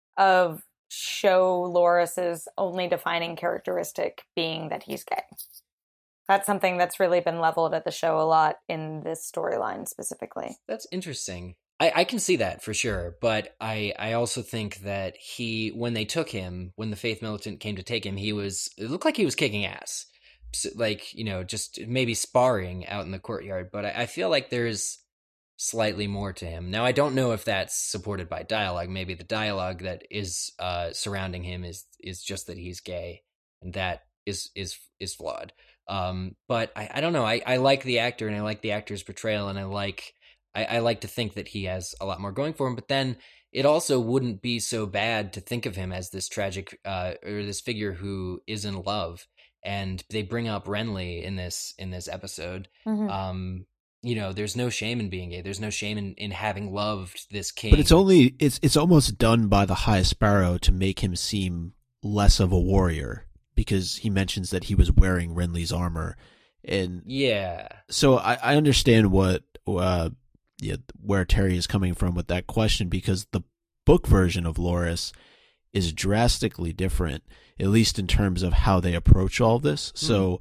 of show Loras's only defining characteristic being that he's gay? That's something that's really been leveled at the show a lot in this storyline specifically. That's interesting. I, I can see that for sure, but I, I also think that he, when they took him, when the Faith Militant came to take him, he was, it looked like he was kicking ass. So, like, you know, just maybe sparring out in the courtyard, but I, I feel like there's slightly more to him. Now, I don't know if that's supported by dialogue. Maybe the dialogue that is uh, surrounding him is is just that he's gay, and that is is is flawed. Um, but I, I don't know. I, I like the actor, and I like the actor's portrayal, and I like I, I like to think that he has a lot more going for him. But then it also wouldn't be so bad to think of him as this tragic uh, or this figure who is in love. And they bring up Renly in this in this episode. Mm-hmm. Um, you know, there's no shame in being gay. There's no shame in, in having loved this king. But it's only it's it's almost done by the High Sparrow to make him seem less of a warrior, because he mentions that he was wearing Renly's armor, and yeah. So I, I understand what uh, yeah, where Terry is coming from with that question, because the book version of Loras is drastically different, at least in terms of how they approach all this. Mm. So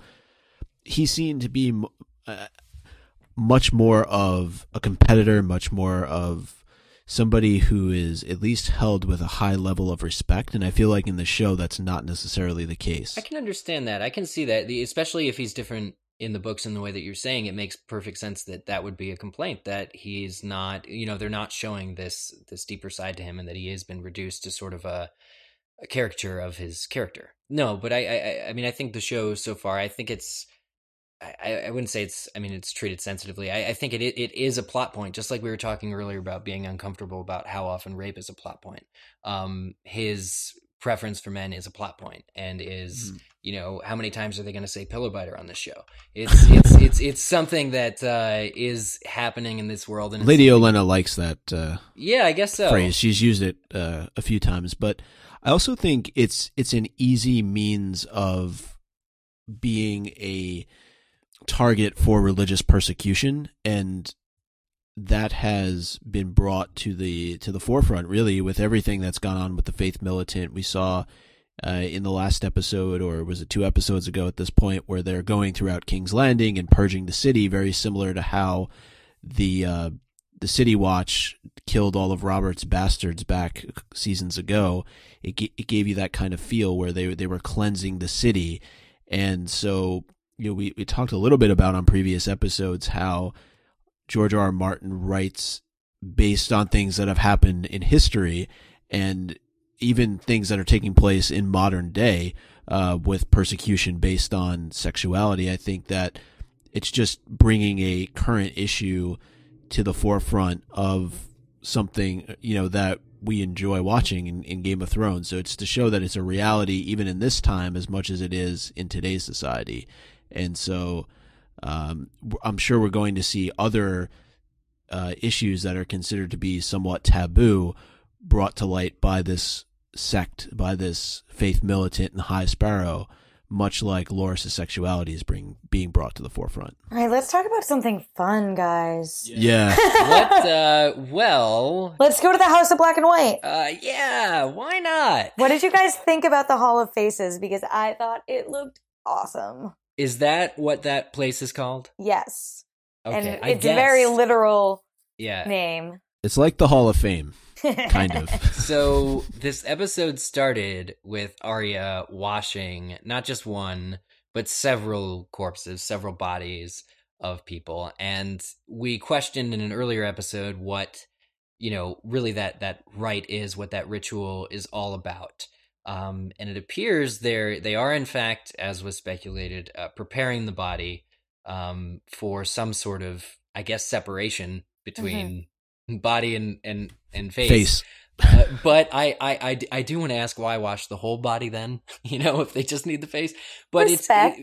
he seemed to be uh, much more of a competitor, much more of somebody who is at least held with a high level of respect. And I feel like in the show, that's not necessarily the case. I can understand that. I can see that, the, especially if he's different in the books in the way that you're saying. It makes perfect sense that that would be a complaint, that he's not, you know, they're not showing this this deeper side to him, and that he has been reduced to sort of a, a caricature of his character. No, but I, I, I mean, I think the show so far, I think it's, I, I wouldn't say it's, I mean, it's treated sensitively. I, I think it it is a plot point, just like we were talking earlier about being uncomfortable about how often rape is a plot point. Um, his preference for men is a plot point, and is, mm. you know, how many times are they going to say pillow biter on this show? It's it's it's it's something that uh, is happening in this world. And Lady Olenna likes that. Uh, yeah, I guess so. Phrase. She's used it uh, a few times, but I also think it's it's an easy means of being a target for religious persecution, and that has been brought to the to the forefront, really, with everything that's gone on with the Faith Militant. We saw uh, in the last episode, or was it two episodes ago at this point, where they're going throughout King's Landing and purging the city, very similar to how the uh, the City Watch killed all of Robert's bastards back seasons ago. It g- it gave you that kind of feel where they they were cleansing the city. And so, you know, we, we talked a little bit about on previous episodes how George R. R. Martin writes based on things that have happened in history, and even things that are taking place in modern day uh, with persecution based on sexuality. I think that it's just bringing a current issue to the forefront of something, you know, that we enjoy watching in, in Game of Thrones. So it's to show that it's a reality even in this time as much as it is in today's society. And so um, I'm sure we're going to see other uh, issues that are considered to be somewhat taboo brought to light by this sect, by this Faith Militant and High Sparrow, much like Loras' sexuality is bring, being brought to the forefront. All right, let's talk about something fun, guys. Yeah. What, uh, well... Let's go to the House of Black and White. Uh, yeah, why not? What did you guys think about the Hall of Faces? Because I thought it looked awesome. Is that what that place is called? Yes. Okay, and I it's guess. a very literal yeah. name. It's like the Hall of Fame, kind of. So this episode started with Arya washing not just one, but several corpses, several bodies of people. And we questioned in an earlier episode what, you know, really that, that rite is, what that ritual is all about. Um, and it appears they're, they are, in fact, as was speculated, uh, preparing the body um, for some sort of, I guess, separation between... Mm-hmm. body and and and face, face. uh, but I, I I I do want to ask, why wash the whole body then? You know, if they just need the face. But Respect. it's it,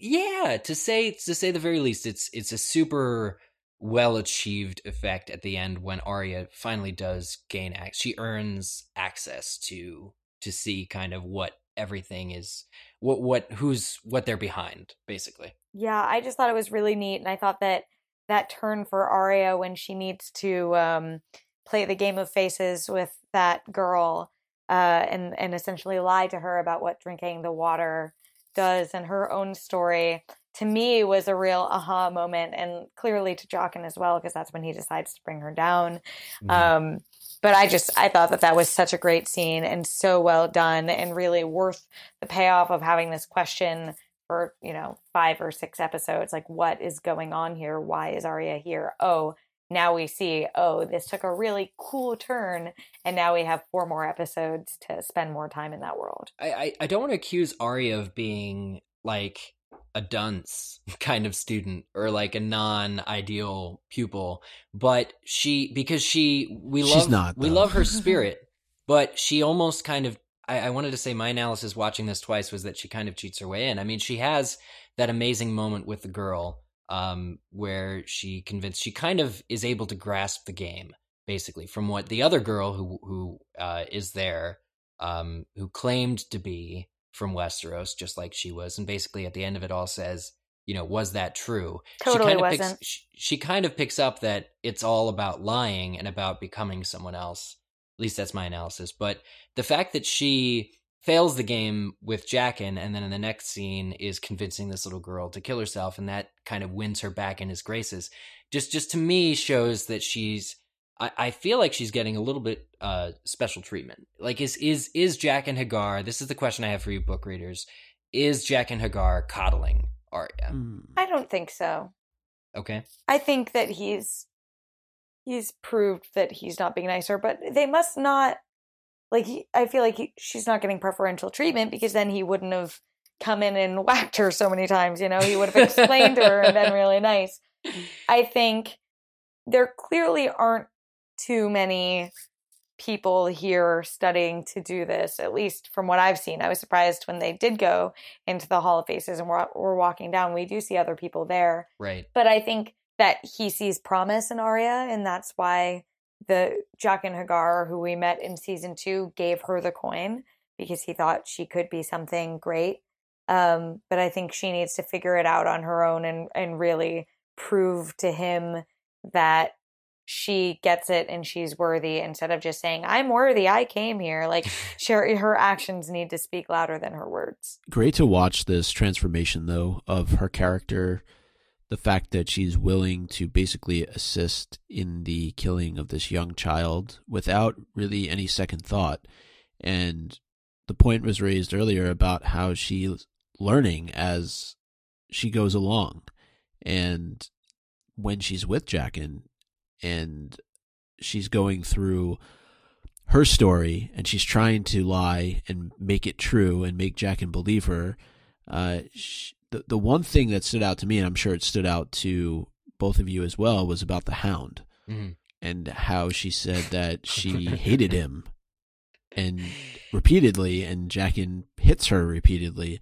Yeah, to say to say the very least, it's it's a super well achieved effect at the end when Arya finally does gain access. She earns access to to see kind of what everything is, what what who's what they're behind, basically. Yeah, I just thought it was really neat, and I thought that that turn for Arya when she needs to um, play the game of faces with that girl uh, and and essentially lie to her about what drinking the water does and her own story, to me was a real aha moment, and clearly to Jaqen as well, because that's when he decides to bring her down. Mm-hmm. Um, but I just, I thought that that was such a great scene and so well done and really worth the payoff of having this question for, you know, five or six episodes. Like, what is going on here? Why is Arya here? Oh, now we see, oh, this took a really cool turn, and now we have four more episodes to spend more time in that world. I, I, I don't want to accuse Arya of being like a dunce kind of student or like a non-ideal pupil, but she, because she, we love, She's not, we love her spirit, but she almost kind of, I, I wanted to say my analysis watching this twice was that she kind of cheats her way in. I mean, she has that amazing moment with the girl um, where she convinced, she kind of is able to grasp the game, basically, from what the other girl who, who uh, is there, um, who claimed to be from Westeros, just like she was, and basically at the end of it all says, you know, was that true? Totally she kind of wasn't. Picks, she, she kind of picks up that it's all about lying and about becoming someone else. At least that's my analysis. But the fact that she fails the game with Jaqen, and then in the next scene is convincing this little girl to kill herself, and that kind of wins her back in his graces, just just to me shows that she's, I, I feel like she's getting a little bit uh, special treatment. Like, is is is Jaqen H'ghar, this is the question I have for you book readers, is Jaqen H'ghar coddling Arya? Mm. I don't think so. Okay. I think that he's he's proved that he's not being nicer, but they must not, like, he, I feel like he, she's not getting preferential treatment, because then he wouldn't have come in and whacked her so many times, you know? He would have explained to her and been really nice. I think there clearly aren't too many people here studying to do this, at least from what I've seen. I was surprised when they did go into the Hall of Faces and we're, we're walking down. We do see other people there. Right. But I think that he sees promise in Arya, and that's why the Jaqen H'ghar, who we met in season two, gave her the coin, because he thought she could be something great. Um, but I think she needs to figure it out on her own and, and really prove to him that she gets it and she's worthy, instead of just saying, I'm worthy, I came here. Like, she, her actions need to speak louder than her words. Great to watch this transformation, though, of her character. The fact that she's willing to basically assist in the killing of this young child without really any second thought. And the point was raised earlier about how she's learning as she goes along. And when she's with Jaqen and she's going through her story and she's trying to lie and make it true and make Jaqen believe her, uh, she, The the one thing that stood out to me, and I'm sure it stood out to both of you as well, was about the Hound. Mm-hmm. And how she said that she hated him and repeatedly, and Jaqen hits her repeatedly.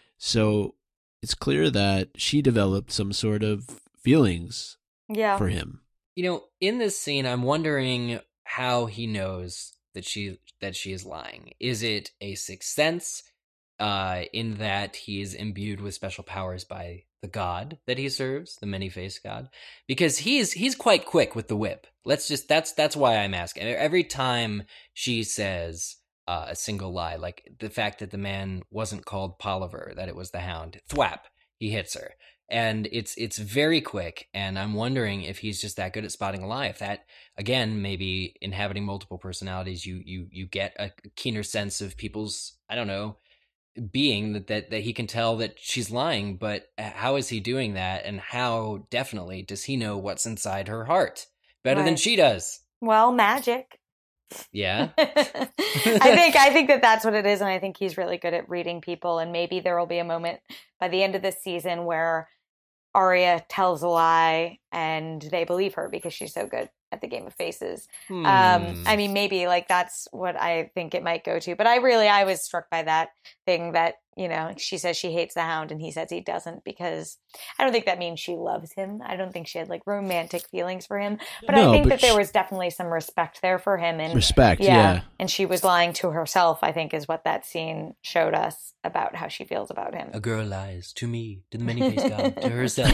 So it's clear that she developed some sort of feelings yeah. for him. You know, in this scene, I'm wondering how he knows that she that she is lying. Is it a sixth sense? Uh, in that he is imbued with special powers by the god that he serves, the many-faced god, because he's he's quite quick with the whip. Let's just that's that's why I'm asking. Every time she says uh, a single lie, like the fact that the man wasn't called Polliver, that it was the Hound, thwap, he hits her, and it's it's very quick. And I'm wondering if he's just that good at spotting a lie. If that, again, maybe inhabiting multiple personalities, you you you get a keener sense of people's, I don't know, being that, that that he can tell that she's lying. But how is he doing that, and how definitely does he know what's inside her heart better right. than she does? Well, magic. Yeah. I think I think that that's what it is, and I think he's really good at reading people, and maybe there will be a moment by the end of this season where Arya tells a lie and they believe her because she's so good at the game of faces. Hmm. Um, I mean, maybe like that's what I think it might go to. But I really, I was struck by that thing that, you know, she says she hates the Hound and he says he doesn't, because I don't think that means she loves him. I don't think she had like romantic feelings for him, but No, I think but that there she- was definitely some respect there for him. And Respect, yeah, yeah. and she was lying to herself, I think, is what that scene showed us about how she feels about him. A girl lies to me, to the many-faced god, to herself.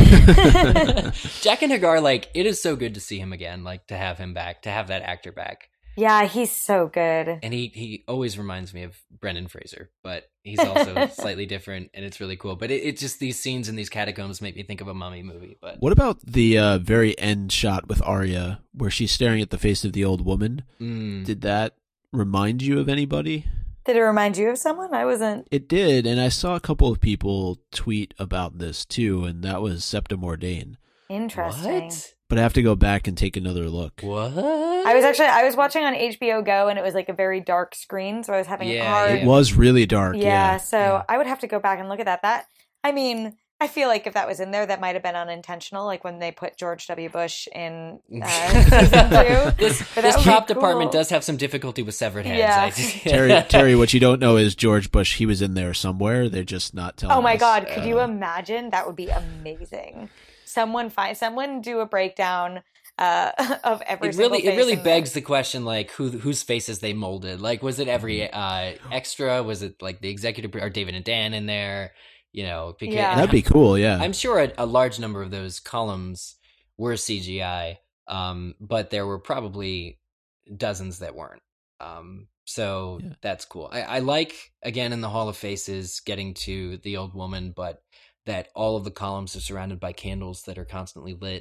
Jack and Hagar, like, it is so good to see him again, like, to have him back, to have that actor back. Yeah, he's so good. And he, he always reminds me of Brendan Fraser, but he's also slightly different, and it's really cool. But it, it just, these scenes in these catacombs make me think of a mummy movie. But What about the uh, very end shot with Arya, where she's staring at the face of the old woman? Mm. Did that remind you of anybody? Did it remind you of someone? I wasn't. It did, and I saw a couple of people tweet about this too, and that was Septa Mordain. Interesting. What? But I have to go back and take another look. What? I was actually I was watching on H B O Go, and it was like a very dark screen, so I was having Yeah, a hard. It was really dark. Yeah, Yeah. so Yeah. I would have to go back and look at that. That I mean, I feel like if that was in there, that might have been unintentional, like when they put George W. Bush in uh, season two. This, But that this would be prop department cool. does have some difficulty with severed heads. Yeah. I just- Terry, Terry, what you don't know is George Bush. He was in there somewhere. They're just not telling. Oh my us. God, could you Uh, imagine? That would be amazing. Someone find someone do a breakdown uh, of every. It really, single it really face in begs the question, like who whose faces they molded. Like, was it every uh, extra? Was it like the executive or David and Dan in there? You know, because Yeah. That'd be cool. Yeah. I'm sure a, a large number of those columns were C G I, um, but there were probably dozens that weren't. Um, so Yeah. that's cool. I, I like, again, in the Hall of Faces, getting to the old woman, but that all of the columns are surrounded by candles that are constantly lit.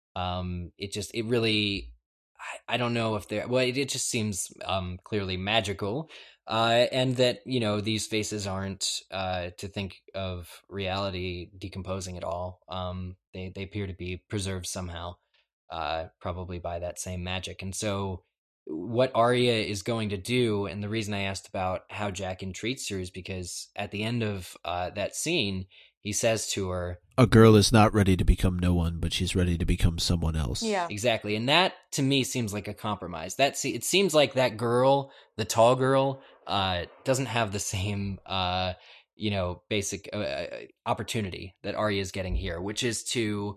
Um, it just, it really, I, I don't know if they're, well, it, it just seems um, clearly magical. Uh, and that, you know, these faces aren't uh, to think of reality decomposing at all. Um, they, they appear to be preserved somehow, uh, probably by that same magic. And so what Arya is going to do, and the reason I asked about how Jack entreats her is because at the end of uh, that scene, he says to her, A girl is not ready to become no one, but she's ready to become someone else. Yeah. exactly. And that to me seems like a compromise. That se- it seems like that girl, the tall girl, uh, doesn't have the same, uh, you know, basic uh, opportunity that Arya is getting here, which is to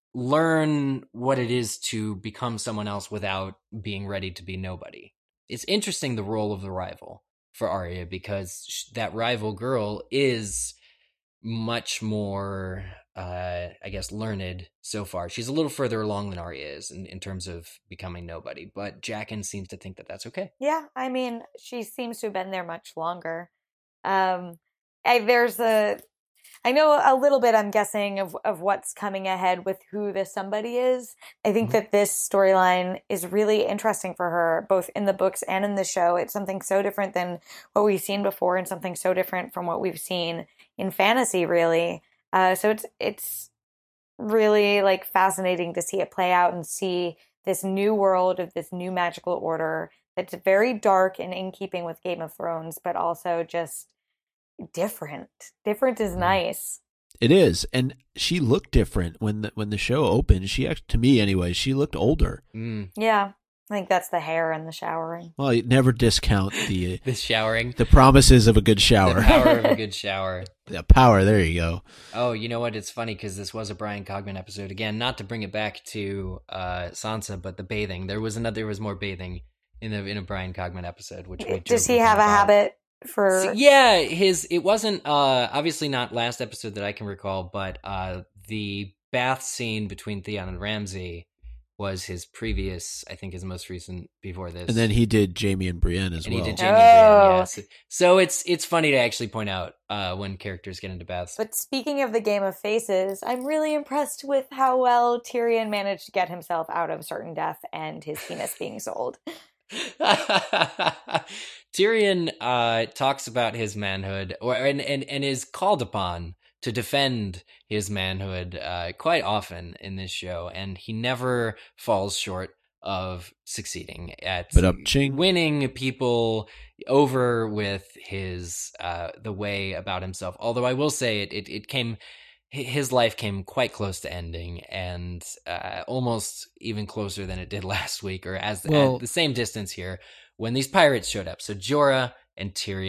learn what it is to become someone else without being ready to be nobody. It's interesting the role of the rival for Arya, because sh- that rival girl is much more, uh, I guess, learned so far. She's a little further along than Arya is in, in terms of becoming nobody, but Jaqen seems to think that that's okay. Yeah, I mean, she seems to have been there much longer. Um, I, there's a, I know a little bit, I'm guessing, of, of what's coming ahead with who this somebody is. I think Mhm. that this storyline is really interesting for her, both in the books and in the show. It's something so different than what we've seen before, and something so different from what we've seen in fantasy, really. Uh, so it's it's really like fascinating to see it play out and see this new world of this new magical order that's very dark and in keeping with Game of Thrones, but also just different. Different is nice. It is, and she looked different when the, when the show opened. She actually, to me anyway, she looked older. Mm, Yeah, I think that's the hair and the showering. Well, you never discount the the showering. the promises of a good The shower. power of a good shower. The power. There you go. Oh, you know what? It's funny because this was a Brian Cogman episode. Again, not to bring it back to uh, Sansa, but the bathing. There was another. There was more bathing in the in a Brian Cogman episode. Which we Does joked he with have him a about. habit for? So, yeah, his it wasn't uh, obviously not last episode that I can recall, but uh, the bath scene between Theon and Ramsay was his previous. I think his most recent before this. And then he did Jamie and Brienne as and well. he did Jamie Oh. and Brienne, yes. So it's it's funny to actually point out uh, when characters get into baths. But speaking of the Game of Faces, I'm really impressed with how well Tyrion managed to get himself out of certain death and his penis being sold. Tyrion uh, talks about his manhood, or and, and, and is called upon to defend his manhood uh, quite often in this show, and he never falls short of succeeding at But up ching. winning people over with his uh, the way about himself. Although I will say it, it, it came. His life came quite close to ending, and uh, almost even closer than it did last week, or as Well- at the same distance here when these pirates showed up. So Jorah and Tyrion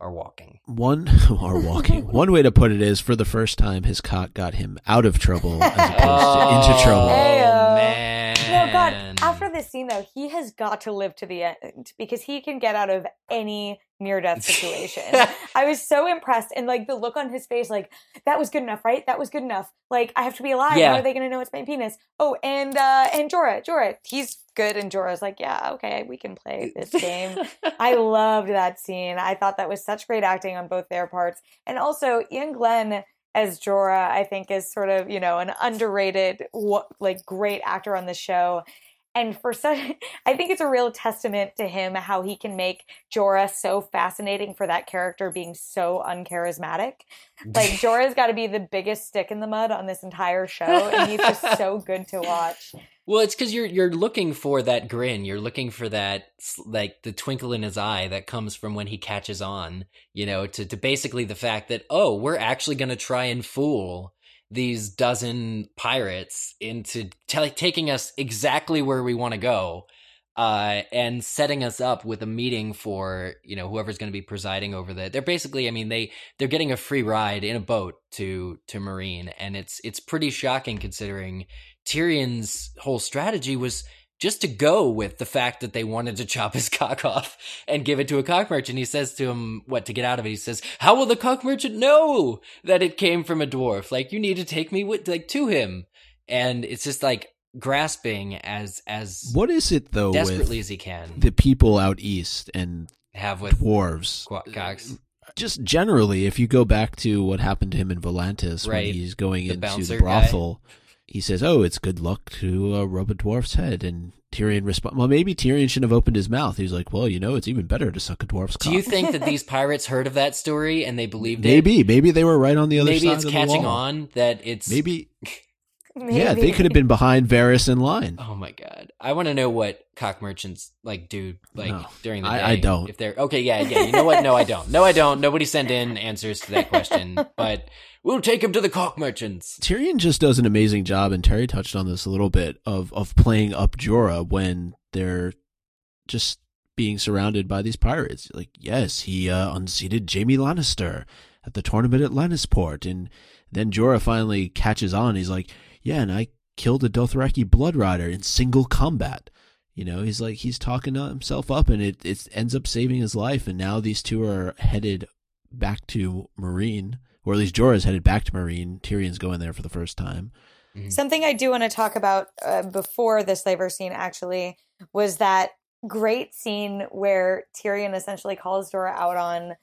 are walking. One are walking. One way to put it is, for the first time, his cock got him out of trouble as opposed oh, to into trouble. Heyo. Man. No, God, after this scene, though, he has got to live to the end because he can get out of any near-death situation. I was so impressed. And, like, the look on his face, like, that was good enough, right? That was good enough. Like, I have to be alive. Yeah. How are they going to know it's my penis? Oh, and uh, and Jorah. Jorah, he's good. And Jorah's like, yeah, okay, we can play this game. I loved that scene. I thought that was such great acting on both their parts. And also, Ian Glenn as Jorah, I think, is sort of, you know, an underrated, like, great actor on the show. And for such, I think it's a real testament to him how he can make Jorah so fascinating for that character being so uncharismatic. Like, Jorah's got to be the biggest stick in the mud on this entire show, and he's just so good to watch. Well, it's because you're you're looking for that grin. You're looking for that, like, the twinkle in his eye that comes from when he catches on, you know, to, to basically the fact that, oh, we're actually going to try and fool these dozen pirates into t- taking us exactly where we want to go, uh, and setting us up with a meeting for, you know, whoever's going to be presiding over the. They're basically, I mean, they they're getting a free ride in a boat to to Meereen, and it's it's pretty shocking considering Tyrion's whole strategy was just to go with the fact that they wanted to chop his cock off and give it to a cock merchant. He says to him, what, to get out of it, he says, how will the cock merchant know that it came from a dwarf? Like, you need to take me with, like, to him. And it's just like grasping as, as What is it, though, desperately with as he can. the people out east and Have with dwarves? qu- cocks. Just generally, if you go back to what happened to him in Volantis Right. when he's going The into bouncer the brothel, he says, oh, it's good luck to uh, rub a dwarf's head. And Tyrion responds, well, maybe Tyrion shouldn't have opened his mouth. He's like, well, you know, it's even better to suck a dwarf's cock. Do you think that these pirates heard of that story and they believed Maybe. it? Maybe they were right on the other Maybe side it's of the catching wall. on that it's... Maybe. Maybe. Yeah, they could have been behind Varys in line. Oh my god! I want to know what cock merchants like do like No, during the day. I- I don't. If they're okay, yeah, yeah. You know what? No, I don't. No, I don't. Nobody sent in answers to that question, but we'll take him to the cock merchants. Tyrion just does an amazing job, and Terry touched on this a little bit, of, of playing up Jorah when they're just being surrounded by these pirates. Like, yes, he uh, unseated Jaime Lannister at the tournament at Lannisport, and then Jorah finally catches on. He's like, yeah, and I killed a Dothraki blood rider in single combat. You know, he's like, he's talking himself up, and it, it ends up saving his life, and now these two are headed back to Meereen, or at least Jorah's headed back to Meereen. Tyrion's going there for the first time. Mm-hmm. Something I do want to talk about uh, before the slaver scene actually was that great scene where Tyrion essentially calls Jorah out on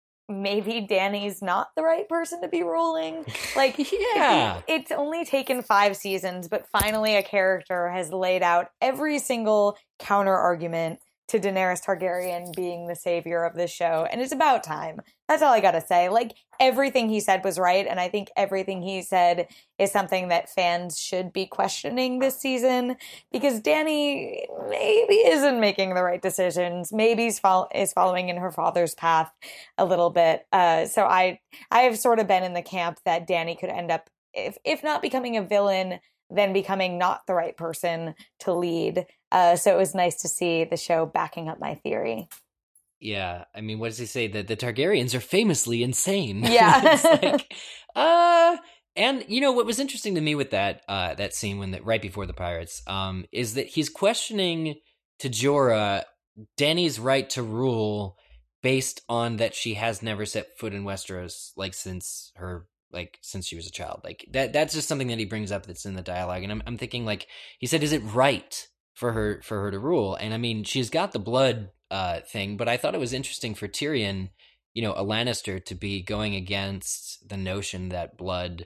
maybe Dany's not the right person to be ruling. Like, Yeah. it's only taken five seasons, but finally a character has laid out every single counter argument to Daenerys Targaryen being the savior of this show. And it's about time. That's all I gotta say. Like, everything he said was right, and I think everything he said is something that fans should be questioning this season, because Dany maybe isn't making the right decisions. Maybe he's fol- is following in her father's path a little bit. Uh, so I I have sort of been in the camp that Dany could end up, if if not becoming a villain, then becoming not the right person to lead. Uh, so it was nice to see the show backing up my theory. Yeah, I mean, what does he say? That the Targaryens are famously insane. Yeah. It's like, uh, and you know what was interesting to me with that uh that scene when the, right before the pirates um is that he's questioning to Jorah Dany's right to rule based on that she has never set foot in Westeros, like, since her like since she was a child. Like, that that's just something that he brings up that's in the dialogue, and I'm I'm thinking, like, he said, is it right for her for her to rule? And I mean, she's got the blood uh thing, but I thought it was interesting for Tyrion, you know, a Lannister, to be going against the notion that blood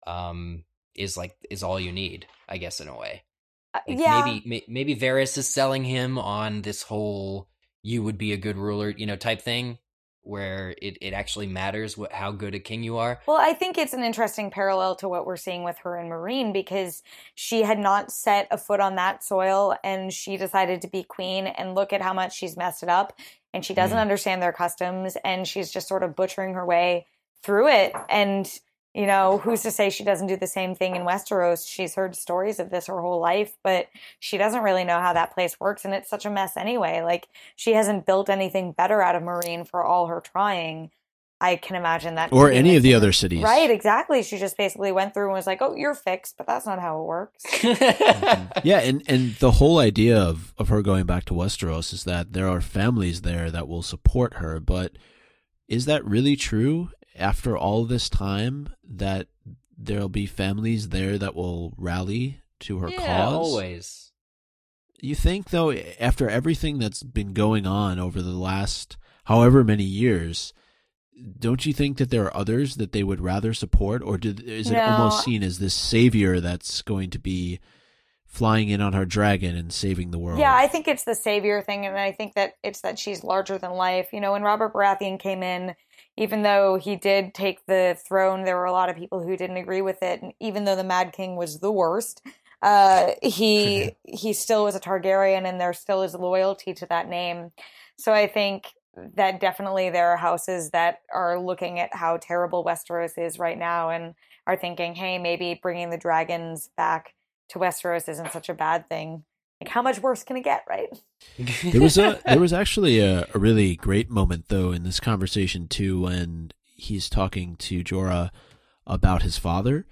um is like is all you need, I guess, in a way. Uh, Like, yeah. maybe may, maybe Varys is selling him on this whole you would be a good ruler, you know, type thing, where it, it actually matters what how good a king you are. Well, I think it's an interesting parallel to what we're seeing with her in Meereen, because she had not set a foot on that soil and she decided to be queen, and look at how much she's messed it up, and she doesn't Mm. understand their customs, and she's just sort of butchering her way through it. And You know, who's to say she doesn't do the same thing in Westeros? She's heard stories of this her whole life, but she doesn't really know how that place works, and it's such a mess anyway. Like, she hasn't built anything better out of Meereen for all her trying. I can imagine that. Or any of the other cities. Right, exactly. She just basically went through and was like, oh, you're fixed, but that's not how it works. Mm-hmm. Yeah, and, and the whole idea of, of her going back to Westeros is that there are families there that will support her, but is that really true? After all this time, that there'll be families there that will rally to her yeah, cause? Always. You think, though, after everything that's been going on over the last however many years, don't you think that there are others that they would rather support? Or did, is it No. almost seen as this savior that's going to be flying in on her dragon and saving the world? Yeah, I think it's the savior thing, and I think that it's that she's larger than life. You know, when Robert Baratheon came in, even though he did take the throne, there were a lot of people who didn't agree with it. And even though the Mad King was the worst, uh, he he still was a Targaryen, and there still is loyalty to that name. So I think that definitely there are houses that are looking at how terrible Westeros is right now and are thinking, hey, maybe bringing the dragons back to Westeros isn't such a bad thing. Like, how much worse can it get, right? There was a there was actually a, a really great moment though in this conversation too, when he's talking to Jorah about his father,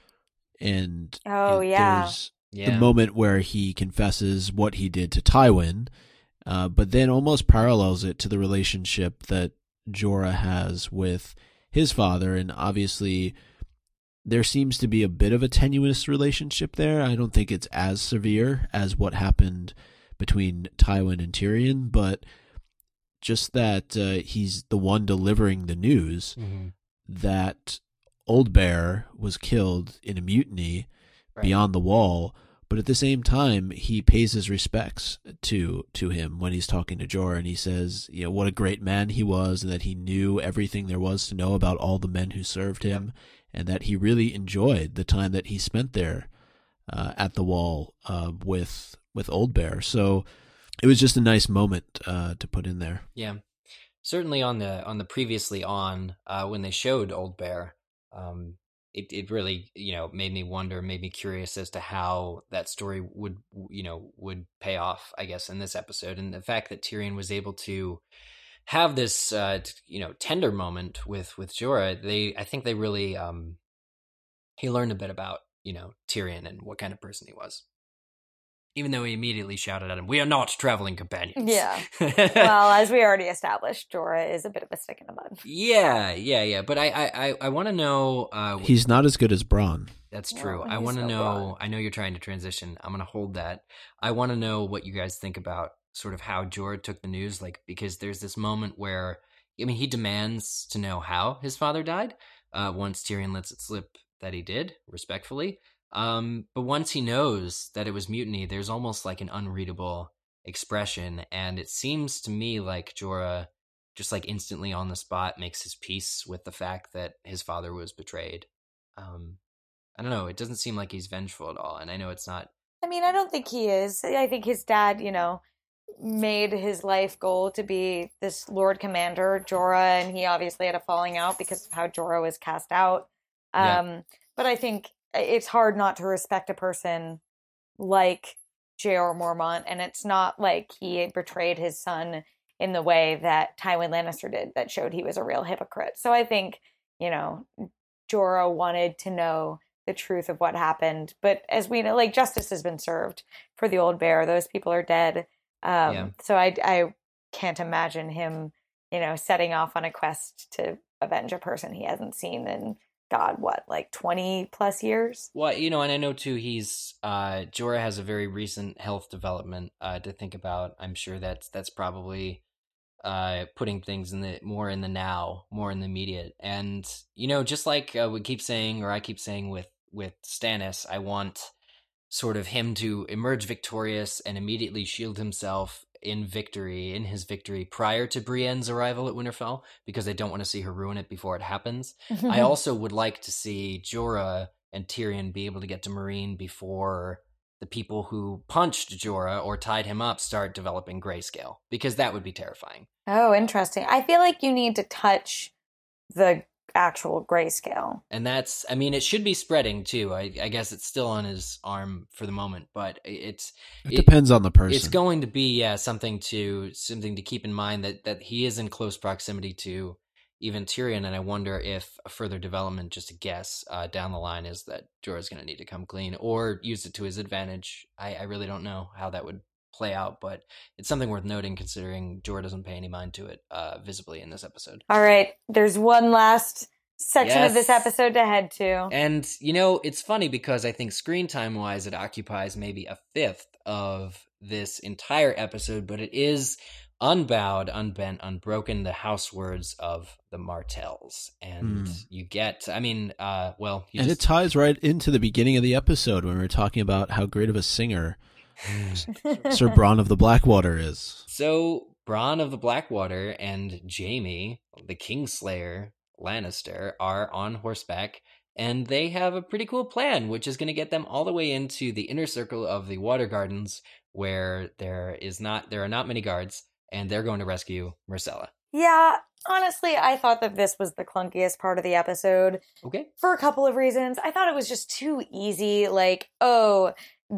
and Oh, you know, yeah. there's Yeah. the moment where he confesses what he did to Tywin, uh, but then almost parallels it to the relationship that Jorah has with his father, and obviously there seems to be a bit of a tenuous relationship there. I don't think it's as severe as what happened between Tywin and Tyrion, but just that uh, he's the one delivering the news Mm-hmm. that Old Bear was killed in a mutiny Right. beyond the wall, but at the same time he pays his respects to to him when he's talking to Jorah, and he says, you know, what a great man he was, and that he knew everything there was to know about all the men who served him. Yep. And that he really enjoyed the time that he spent there uh, at the wall uh, with with Old Bear. So it was just a nice moment uh, to put in there. Yeah, certainly on the on the previously on uh, when they showed Old Bear, um, it it really you know made me wonder, made me curious as to how that story would you know would pay off, I guess, in this episode, and the fact that Tyrion was able to have this uh, t- you know tender moment with with Jorah. They I think they really um, he learned a bit about you know Tyrion and what kind of person he was. Even though he immediately shouted at him, "We are not traveling companions." Yeah. Well, as we already established, Jorah is a bit of a stick in the mud. yeah, yeah, yeah. But I, I, I, I want to know. Uh, He's not as good as Bronn. that's true. No, I he's want to no know. Bronn. I know you're trying to transition. I'm going to hold that. I want to know what you guys think about sort of how Jorah took the news, like because there's this moment where I mean he demands to know how his father died. Uh, once Tyrion lets it slip that he did, respectfully. Um, but once he knows that it was mutiny, there's almost like an unreadable expression, and it seems to me like Jorah just like instantly on the spot makes his peace with the fact that his father was betrayed. Um, I don't know. It doesn't seem like he's vengeful at all, and I know it's not. I mean, I don't think he is. I think his dad, you know, made his life goal to be this Lord Commander, Jorah, and he obviously had a falling out because of how Jorah was cast out. Yeah. Um, but I think it's hard not to respect a person like J R. Mormont, and it's not like he betrayed his son in the way that Tywin Lannister did that showed he was a real hypocrite. So I think, you know, Jorah wanted to know the truth of what happened. But as we know, like, justice has been served for the Old Bear. Those people are dead. Um, Yeah. So I, I can't imagine him, you know, setting off on a quest to avenge a person he hasn't seen in, God, what, like twenty plus years? Well, you know, and I know too, he's uh Jorah has a very recent health development uh to think about. I'm sure that's that's probably uh putting things in the more in the now, more in the immediate. And you know, just like uh, we keep saying, or I keep saying with with Stannis, I want sort of him to emerge victorious and immediately shield himself in victory, in his victory prior to Brienne's arrival at Winterfell, because I don't want to see her ruin it before it happens. I also would like to see Jorah and Tyrion be able to get to Meereen before the people who punched Jorah or tied him up start developing grayscale, because that would be terrifying. Oh, interesting. I feel like you need to touch the actual grayscale. And that's, I mean, it should be spreading too. I, I guess it's still on his arm for the moment, but it's it, it depends on the person. It's going to be yeah something to something to keep in mind that that he is in close proximity to even Tyrion, and I wonder if a further development, just a guess, uh, down the line is that Jorah's going to need to come clean or use it to his advantage. I, I really don't know how that would play out, but it's something worth noting considering Jorah doesn't pay any mind to it uh, visibly in this episode. All right, there's one last section yes. of this episode to head to. And, you know, it's funny because I think screen time-wise it occupies maybe a fifth of this entire episode, but it is unbowed, unbent, unbroken, the house words of the Martells. And mm. you get, I mean, uh, well... You and just... it ties right into the beginning of the episode when we were talking about how great of a singer Sir Bronn of the Blackwater is. So, Bronn of the Blackwater and Jaime, the Kingslayer Lannister, are on horseback, and they have a pretty cool plan, which is going to get them all the way into the inner circle of the Water Gardens, where there is not there are not many guards, and they're going to rescue Myrcella. Yeah, honestly, I thought that this was the clunkiest part of the episode. Okay. For a couple of reasons. I thought it was just too easy. Like, oh,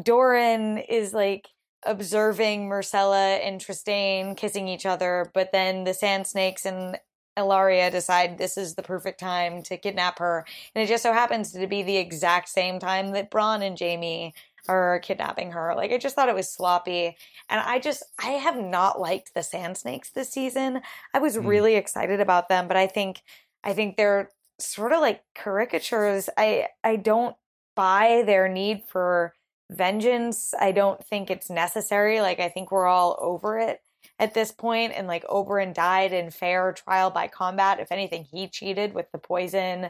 Doran is like observing Myrcella and Trystane kissing each other, but then the Sand Snakes and Ellaria decide this is the perfect time to kidnap her. And it just so happens to be the exact same time that Bronn and Jaime are kidnapping her. Like, I just thought it was sloppy. And I just, I have not liked the Sand Snakes this season. I was mm. really excited about them, but I think, I think they're sort of like caricatures. I, I don't buy their need for vengeance. I don't think it's necessary. Like, I think we're all over it at this point, and like Oberyn died in fair trial by combat. If anything, he cheated with the poison.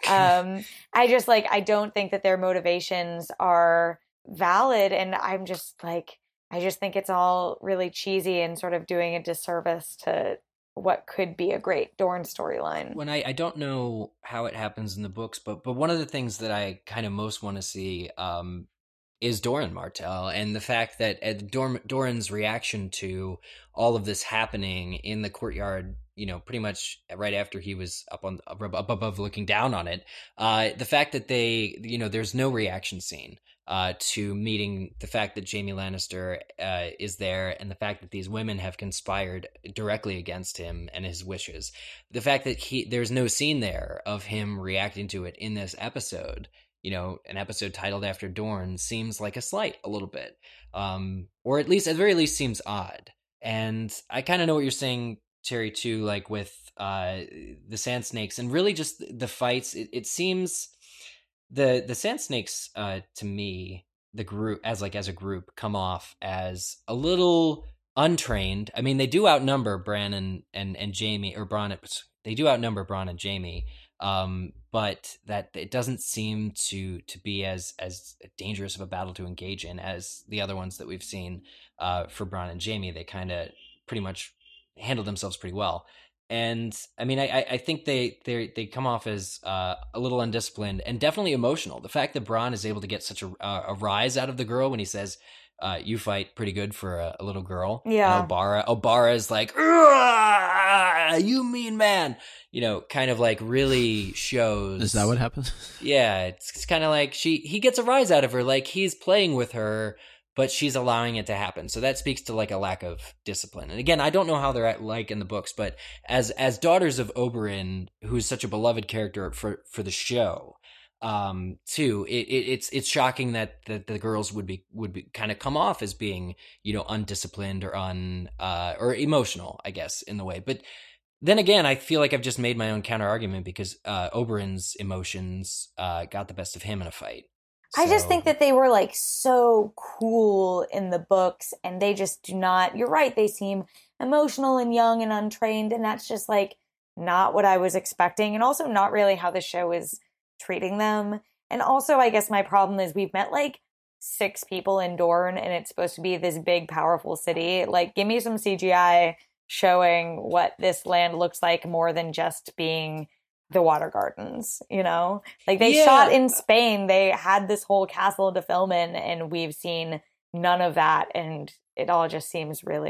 Um, I just like, I don't think that their motivations are valid. And I'm just like, I just think it's all really cheesy and sort of doing a disservice to what could be a great Dorne storyline. When I, I don't know how it happens in the books, but but one of the things that I kind of most want to see um, is Doran Martell, and the fact that uh, Dor- Doran's reaction to all of this happening in the courtyard, you know, pretty much right after he was up on up above looking down on it, uh, the fact that they, you know, there's no reaction scene uh, to meeting the fact that Jaime Lannister uh, is there, and the fact that these women have conspired directly against him and his wishes. The fact that he there's no scene there of him reacting to it in this episode. You know, an episode titled after Dorne seems like a slight a little bit, um, or at least at the very least seems odd. And I kind of know what you're saying, Terry, too, like with uh, the Sand Snakes and really just the fights. It, it seems the the Sand Snakes, uh, to me, the group as like as a group, come off as a little untrained. I mean, they do outnumber Bran and and, and Jaime, or Bronn. They do outnumber Bronn and Jaime. Um, but that it doesn't seem to to be as as dangerous of a battle to engage in as the other ones that we've seen uh, for Bronn and Jaime. They kind of pretty much handle themselves pretty well. And I mean, I, I think they they they come off as uh, a little undisciplined and definitely emotional. The fact that Bronn is able to get such a, a rise out of the girl when he says, Uh, you fight pretty good for a, a little girl. Yeah. And Obara, Obara is like, you mean man, you know, kind of like really shows. Is that what happens? Yeah. It's, it's kind of like she, he gets a rise out of her. Like he's playing with her, but she's allowing it to happen. So that speaks to like a lack of discipline. And again, I don't know how they're at, like in the books, but as, as daughters of Oberyn, who's such a beloved character for, for the show, Um, too, it, it, it's it's shocking that, that the girls would be would be kind of come off as being, you know, undisciplined or un uh or emotional, I guess, in the way. But then again, I feel like I've just made my own counter argument because uh, Oberyn's emotions uh, got the best of him in a fight. So... I just think that they were like so cool in the books, and they just do not. You're right; they seem emotional and young and untrained, and that's just like not what I was expecting, and also not really how the show is treating them. And also, I guess my problem is we've met like six people in Dorne, and it's supposed to be this big, powerful city. Like, give me some C G I showing what this land looks like more than just being the Water Gardens, you know? Like, they yeah. shot in Spain. They had this whole castle to film in, and we've seen none of that, and it all just seems really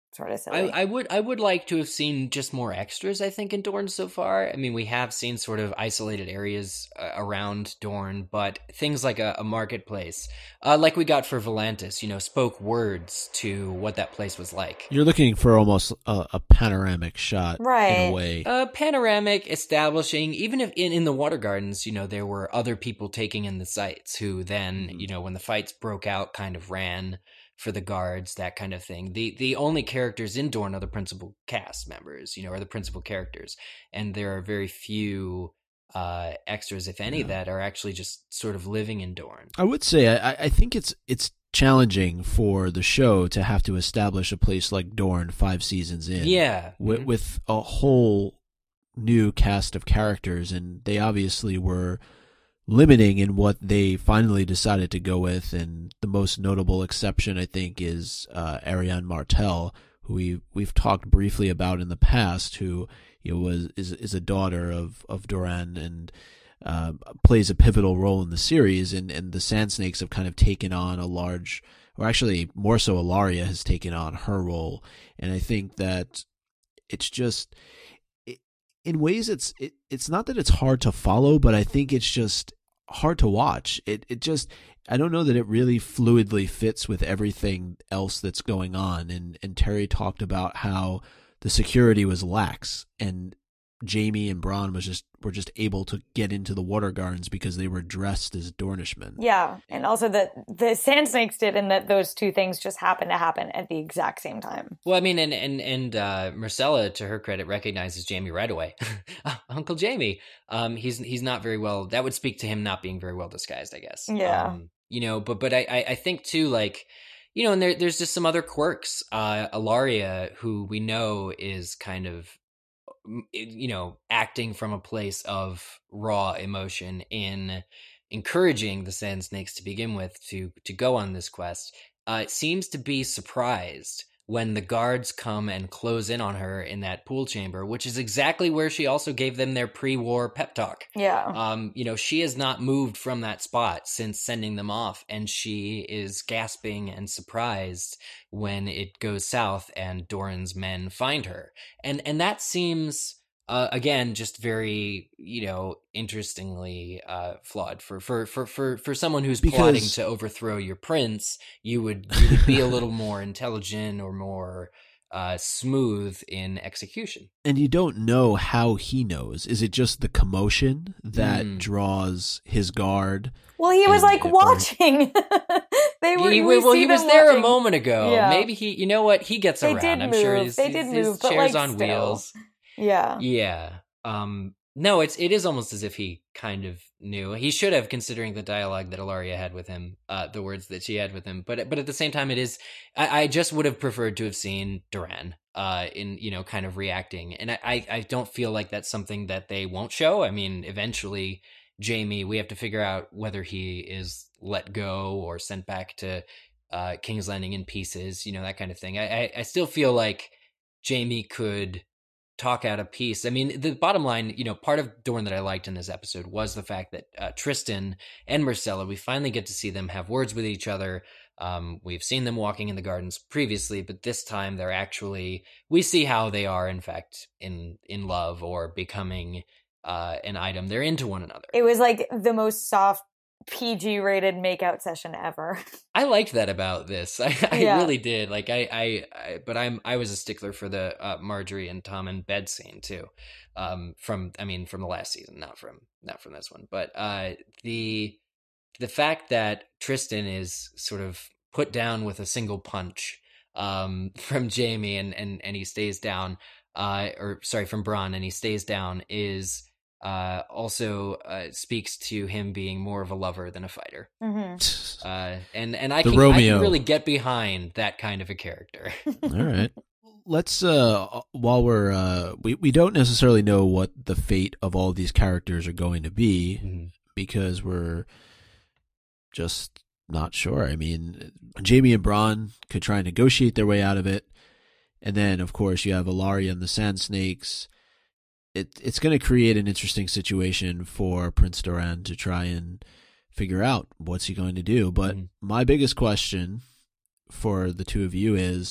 sort of silly. I, I would I would like to have seen just more extras, I think, in Dorne so far. I mean, we have seen sort of isolated areas uh, around Dorne, but things like a, a marketplace, uh, like we got for Volantis, you know, spoke words to what that place was like. You're looking for almost a, a panoramic shot, right. in a way. Uh, panoramic, establishing, even if in, in the Water Gardens, you know, there were other people taking in the sights who then, mm-hmm. you know, when the fights broke out, kind of ran for the guards, that kind of thing. The the only characters in Dorne are the principal cast members, you know, are the principal characters. And there are very few uh, extras, if any, yeah. that are actually just sort of living in Dorne. I would say, I, I think it's it's challenging for the show to have to establish a place like Dorne five seasons in. Yeah. With, mm-hmm. with a whole new cast of characters. And they obviously were limiting in what they finally decided to go with, and the most notable exception, I think, is uh, Ariane Martell, who we we've talked briefly about in the past, who you know was is is a daughter of of Doran and uh, plays a pivotal role in the series, and and the Sand Snakes have kind of taken on a large, or actually more so, Ilaria has taken on her role, and I think that it's just. In ways, it's it, it's not that it's hard to follow, but I think it's just hard to watch. It it just I don't know that it really fluidly fits with everything else that's going on. And and Terry talked about how the security was lax, and Jaime and Bronn was just were just able to get into the Water Gardens because they were dressed as Dornishmen. Yeah, and also that the Sand Snakes did, and that those two things just happened to happen at the exact same time. Well, I mean, and and and uh, Myrcella, to her credit, recognizes Jaime right away. Uncle Jaime. Um, he's he's not very well. That would speak to him not being very well disguised, I guess. Yeah. Um, you know, but but I I think too, like, you know, and there there's just some other quirks. Uh, Ilaria, who we know is kind of, you know, acting from a place of raw emotion in encouraging the Sand Snakes to begin with to to go on this quest, uh, seems to be surprised when the guards come and close in on her in that pool chamber, which is exactly where she also gave them their pre-war pep talk. Yeah. Um, you know, she has not moved from that spot since sending them off, and she is gasping and surprised when it goes south and Doran's men find her. And and that seems, uh, again, just very, you know, interestingly uh, flawed for, for, for, for, for someone who's because... plotting to overthrow your prince. You would, you would be a little more intelligent or more uh, smooth in execution. And you don't know how he knows. Is it just the commotion that mm. draws his guard? Well, he was and, like watching. they were. He, we well, see he was them there watching. a moment ago. Yeah. Maybe he. You know what? He gets they around. Did I'm move. sure his, they his, did his move, chair's but like on still. wheels. Yeah. Yeah. Um. No, it's it is almost as if he kind of knew. He should have, considering the dialogue that Ilaria had with him, uh, the words that she had with him. But but at the same time, it is. I, I just would have preferred to have seen Doran, uh, in you know, kind of reacting, and I, I I don't feel like that's something that they won't show. I mean, eventually, Jaime, we have to figure out whether he is let go or sent back to uh, King's Landing in pieces. You know, that kind of thing. I I, I still feel like Jaime could talk out a piece. I mean, the bottom line, you know, part of Dorne that I liked in this episode was the fact that uh, Tristan and Myrcella, we finally get to see them have words with each other. Um, we've seen them walking in the gardens previously, but this time they're actually, we see how they are, in fact, in, in love or becoming uh, an item. They're into one another. It was like the most soft P G rated makeout session ever. I liked that about this. I, I yeah. really did. Like I, I, I, but I'm, I was a stickler for the uh, Marjorie and Tom in bed scene too. Um, from, I mean, from the last season, not from, not from this one. But uh, the, the fact that Tristan is sort of put down with a single punch um, from Jaime, and and and he stays down. Uh, or sorry, from Bronn, and he stays down is. Uh, also uh, speaks to him being more of a lover than a fighter. Mm-hmm. Uh, and and I the can, Romeo. I can really get behind that kind of a character. All right. Let's, uh, while we're, uh, we, we don't necessarily know what the fate of all these characters are going to be mm-hmm. because we're just not sure. I mean, Jaime and Bronn could try and negotiate their way out of it. And then, of course, you have Ilaria and the Sand Snakes. It, it's going to create an interesting situation for Prince Doran to try and figure out what's he going to do. But mm-hmm. my biggest question for the two of you is,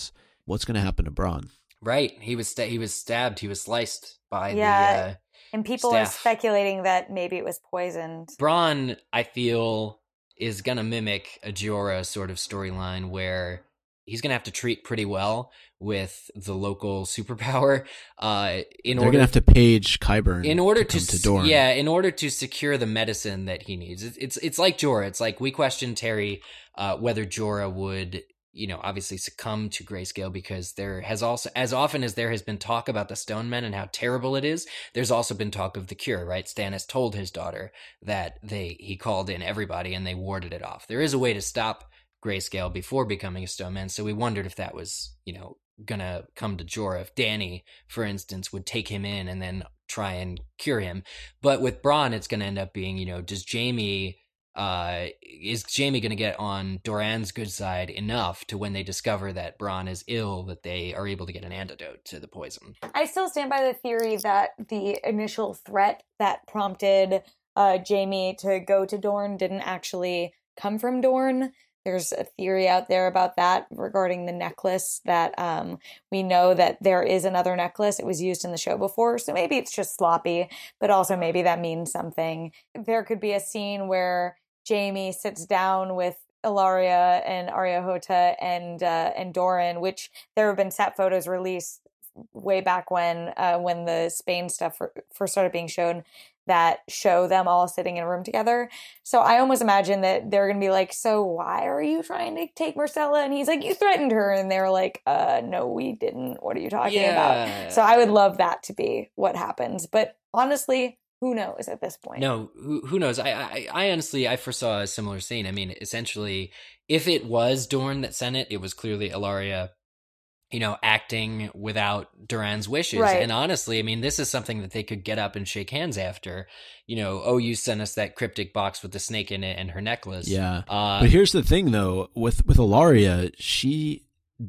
what's going to happen to Bronn? Right. He was sta- he was stabbed. He was sliced by Yeah. the uh, And people staff. are speculating that maybe it was poisoned. Bronn, I feel, is going to mimic a Jorah sort of storyline where he's going to have to treat pretty well with the local superpower. Uh, in They're order, going to have to page Qyburn in order to, to, come to s- Dorne. yeah, in order to secure the medicine that he needs. It's it's, it's like Jorah. It's like we questioned Terry uh, whether Jorah would, you know, obviously succumb to grayscale, because there has also, as often as there has been talk about the Stone Men and how terrible it is, there's also been talk of the cure, right? Stannis told his daughter that they he called in everybody and they warded it off. There is a way to stop grayscale before becoming a Stone Man, so we wondered if that was, you know, gonna come to Jorah, if Dany, for instance, would take him in and then try and cure him. But with Bronn, it's gonna end up being, you know, does Jaime uh is Jaime gonna get on Doran's good side enough to, when they discover that Bronn is ill, that they are able to get an antidote to the poison? I still stand by the theory that the initial threat that prompted uh, Jaime to go to Dorne didn't actually come from Dorne. There's a theory out there about that regarding the necklace, that um, we know that there is another necklace. It was used in the show before, so maybe it's just sloppy, but also maybe that means something. There could be a scene where Jaime sits down with Ilaria and Arya Hota and uh, and Doran, which there have been set photos released way back when uh, when the Spain stuff first started being shown, that show them all sitting in a room together. So I almost imagine that they're going to be like, so why are you trying to take Myrcella? And he's like, you threatened her. And they're like, uh, no, we didn't. What are you talking Yeah. about? So I would love that to be what happens. But honestly, who knows at this point? No, who, who knows? I, I, I honestly, I foresaw a similar scene. I mean, essentially, if it was Dorne that sent it, it was clearly Ilaria, you know, acting without Duran's wishes. Right. And honestly, I mean, this is something that they could get up and shake hands after. You know, oh, you sent us that cryptic box with the snake in it and her necklace. Yeah. Uh, But here's the thing, though, with with Ilaria, she,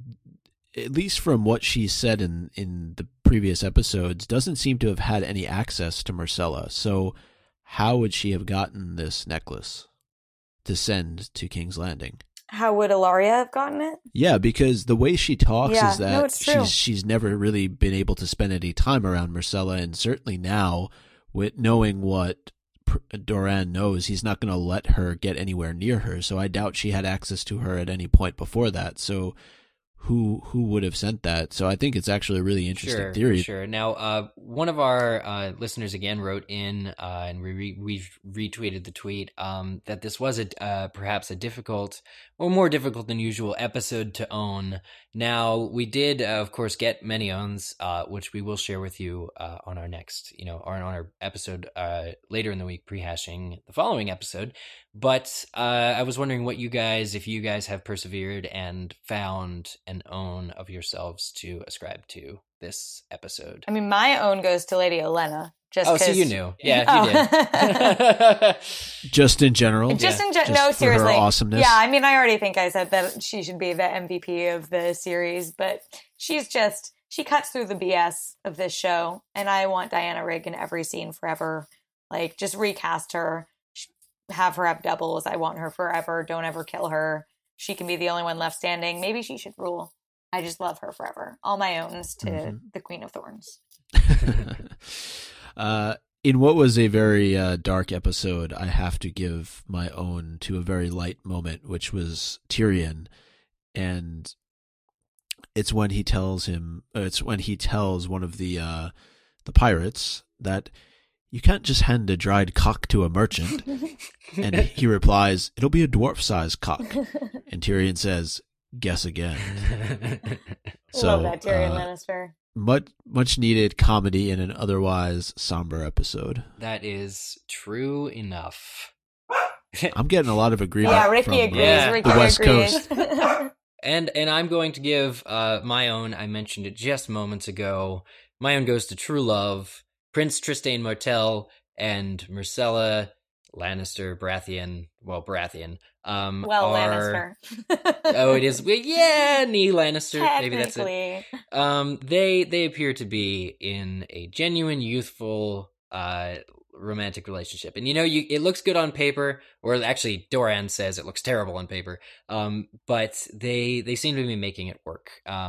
at least from what she said in, in the previous episodes, doesn't seem to have had any access to Myrcella. So how would she have gotten this necklace to send to King's Landing? How would Ilaria have gotten it? Yeah, because the way she talks Yeah, is that no, it's true. she's she's never really been able to spend any time around Myrcella, and certainly now, with knowing what Pr- Doran knows, he's not going to let her get anywhere near her. So I doubt she had access to her at any point before that. So who who would have sent that? So I think it's actually a really interesting Sure, theory. sure. Now, uh, one of our uh, listeners again wrote in, uh, and we re- we've retweeted the tweet, um, that this was a uh, perhaps a difficult, or more difficult than usual, episode to own. Now, we did, uh, of course, get many owns, uh, which we will share with you uh, on our next, you know, or on our episode uh, later in the week, prehashing the following episode. But uh, I was wondering what you guys, if you guys have persevered and found an own of yourselves to ascribe to this episode. I mean, my own goes to Lady Olenna. Just Oh, so 'cause- you knew. Yeah, you Oh. did. Just in general, Just in Just gen- no, for seriously. her awesomeness. Yeah, I mean, I already think I said that she should be the M V P of the series, but she's just, she cuts through the B S of this show, and I want Diana Rigg in every scene forever. Like, just recast her, have her have doubles. I want her forever. Don't ever kill her. She can be the only one left standing. Maybe she should rule. I just love her forever. All my owns to Mhm. the Queen of Thorns. uh, in what was a very uh, dark episode, I have to give my own to a very light moment, which was Tyrion, and it's when he tells him, uh, it's when he tells one of the uh, the pirates that you can't just hand a dried cock to a merchant, and he replies, "It'll be a dwarf-sized cock," and Tyrion says, "Guess again." So, love that Tyrion uh, Lannister. Much much needed comedy in an otherwise somber episode. That is true enough. I'm getting a lot of agreement. Yeah, Ricky from, agrees. uh, Yeah. Ricky the West agrees. Coast. And and I'm going to give uh, my own. I mentioned it just moments ago. My own goes to True Love, Prince Trystane Martell, and Myrcella Lannister Baratheon. Well, Baratheon. Um, well, are, Lannister. Oh, it is. Yeah, Nee Lannister. Maybe that's it. Technically. Um, they they appear to be in a genuine, youthful, uh, romantic relationship, and you know, you it looks good on paper, or actually, Doran says it looks terrible on paper. Um, but they they seem to be making it work. Um,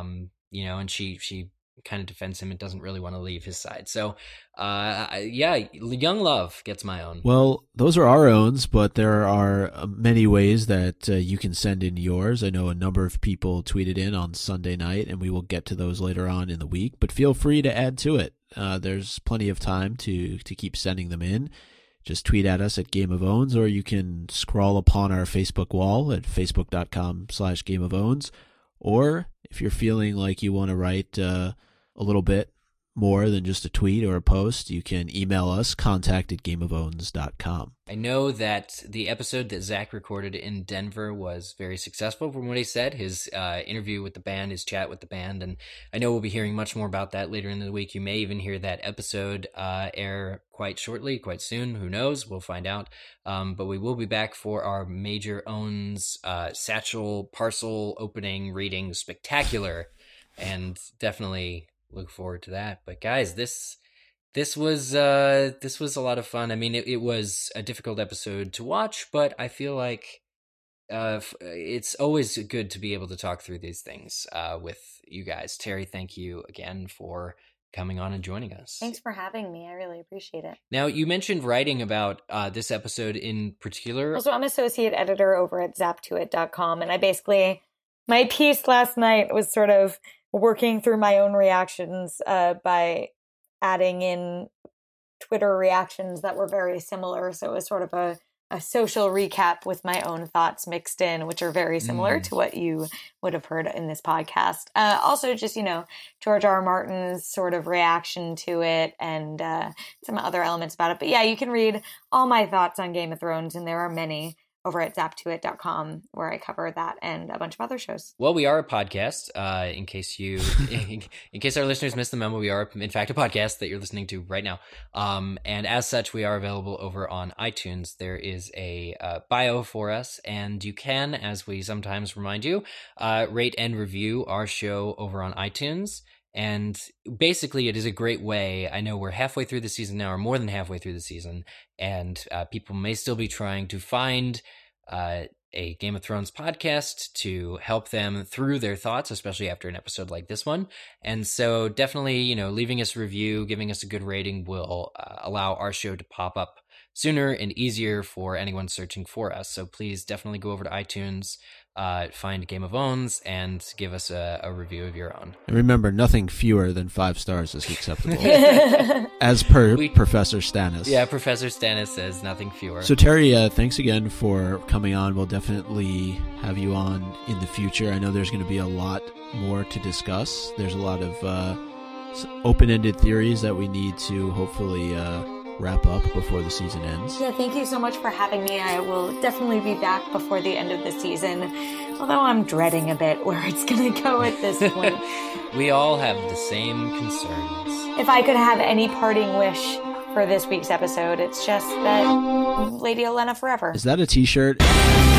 you know, and she she kind of defends him and doesn't really want to leave his side. So, uh, yeah, Young Love gets my own. Well, those are our owns, but there are many ways that uh, you can send in yours. I know a number of people tweeted in on Sunday night, and we will get to those later on in the week, but feel free to add to it. Uh, there's plenty of time to, to keep sending them in. Just tweet at us at Game of Owns, or you can scroll upon our Facebook wall at facebook.com slash Game of Owns. Or if you're feeling like you want to write uh, a little bit more than just a tweet or a post, you can email us, contact at game of owns dot com. I know that the episode that Zach recorded in Denver was very successful from what he said, his uh, interview with the band, his chat with the band, and I know we'll be hearing much more about that later in the week. You may even hear that episode uh, air quite shortly, quite soon. Who knows? We'll find out. Um, but we will be back for our Major Owns uh, Satchel Parcel Opening Reading Spectacular, and definitely look forward to that. But guys, this this was uh this was a lot of fun. I mean, it, it was a difficult episode to watch, but I feel like uh it's always good to be able to talk through these things uh with you guys. Terry, thank you again for coming on and joining us. Thanks for having me. I really appreciate it. Now, you mentioned writing about uh this episode in particular. Also, I'm associate editor over at zap to it dot com, and I basically, my piece last night was sort of working through my own reactions uh, by adding in Twitter reactions that were very similar. So it was sort of a, a social recap with my own thoughts mixed in, which are very similar mm. to what you would have heard in this podcast. Uh, also, just, you know, George R. R. Martin's sort of reaction to it and uh, some other elements about it. But yeah, you can read all my thoughts on Game of Thrones, and there are many, over at zap to it dot com, where I cover that and a bunch of other shows. Well, we are a podcast. Uh, in case you, in, in case our listeners missed the memo, we are in fact a podcast that you're listening to right now. Um, and as such, we are available over on iTunes. There is a uh, bio for us, and you can, as we sometimes remind you, uh, rate and review our show over on iTunes. And basically, it is a great way. I know we're halfway through the season now, or more than halfway through the season, and uh, people may still be trying to find uh, a Game of Thrones podcast to help them through their thoughts, especially after an episode like this one. And so definitely, you know, leaving us a review, giving us a good rating will uh, allow our show to pop up sooner and easier for anyone searching for us. So please definitely go over to iTunes, uh, find Game of Owns, and give us a, a review of your own. And remember, nothing fewer than five stars is acceptable. As per we, Professor Stannis. Yeah, Professor Stannis says nothing fewer. So Terry, uh, thanks again for coming on. We'll definitely have you on in the future. I know there's going to be a lot more to discuss. There's a lot of uh, open-ended theories that we need to hopefully uh, wrap up before the season ends. Yeah, thank you so much for having me. I will definitely be back before the end of the season, although I'm dreading a bit where it's going to go at this point. We all have the same concerns. If I could have any parting wish for this week's episode, it's just that Lady Olenna forever. Is that a t-shirt?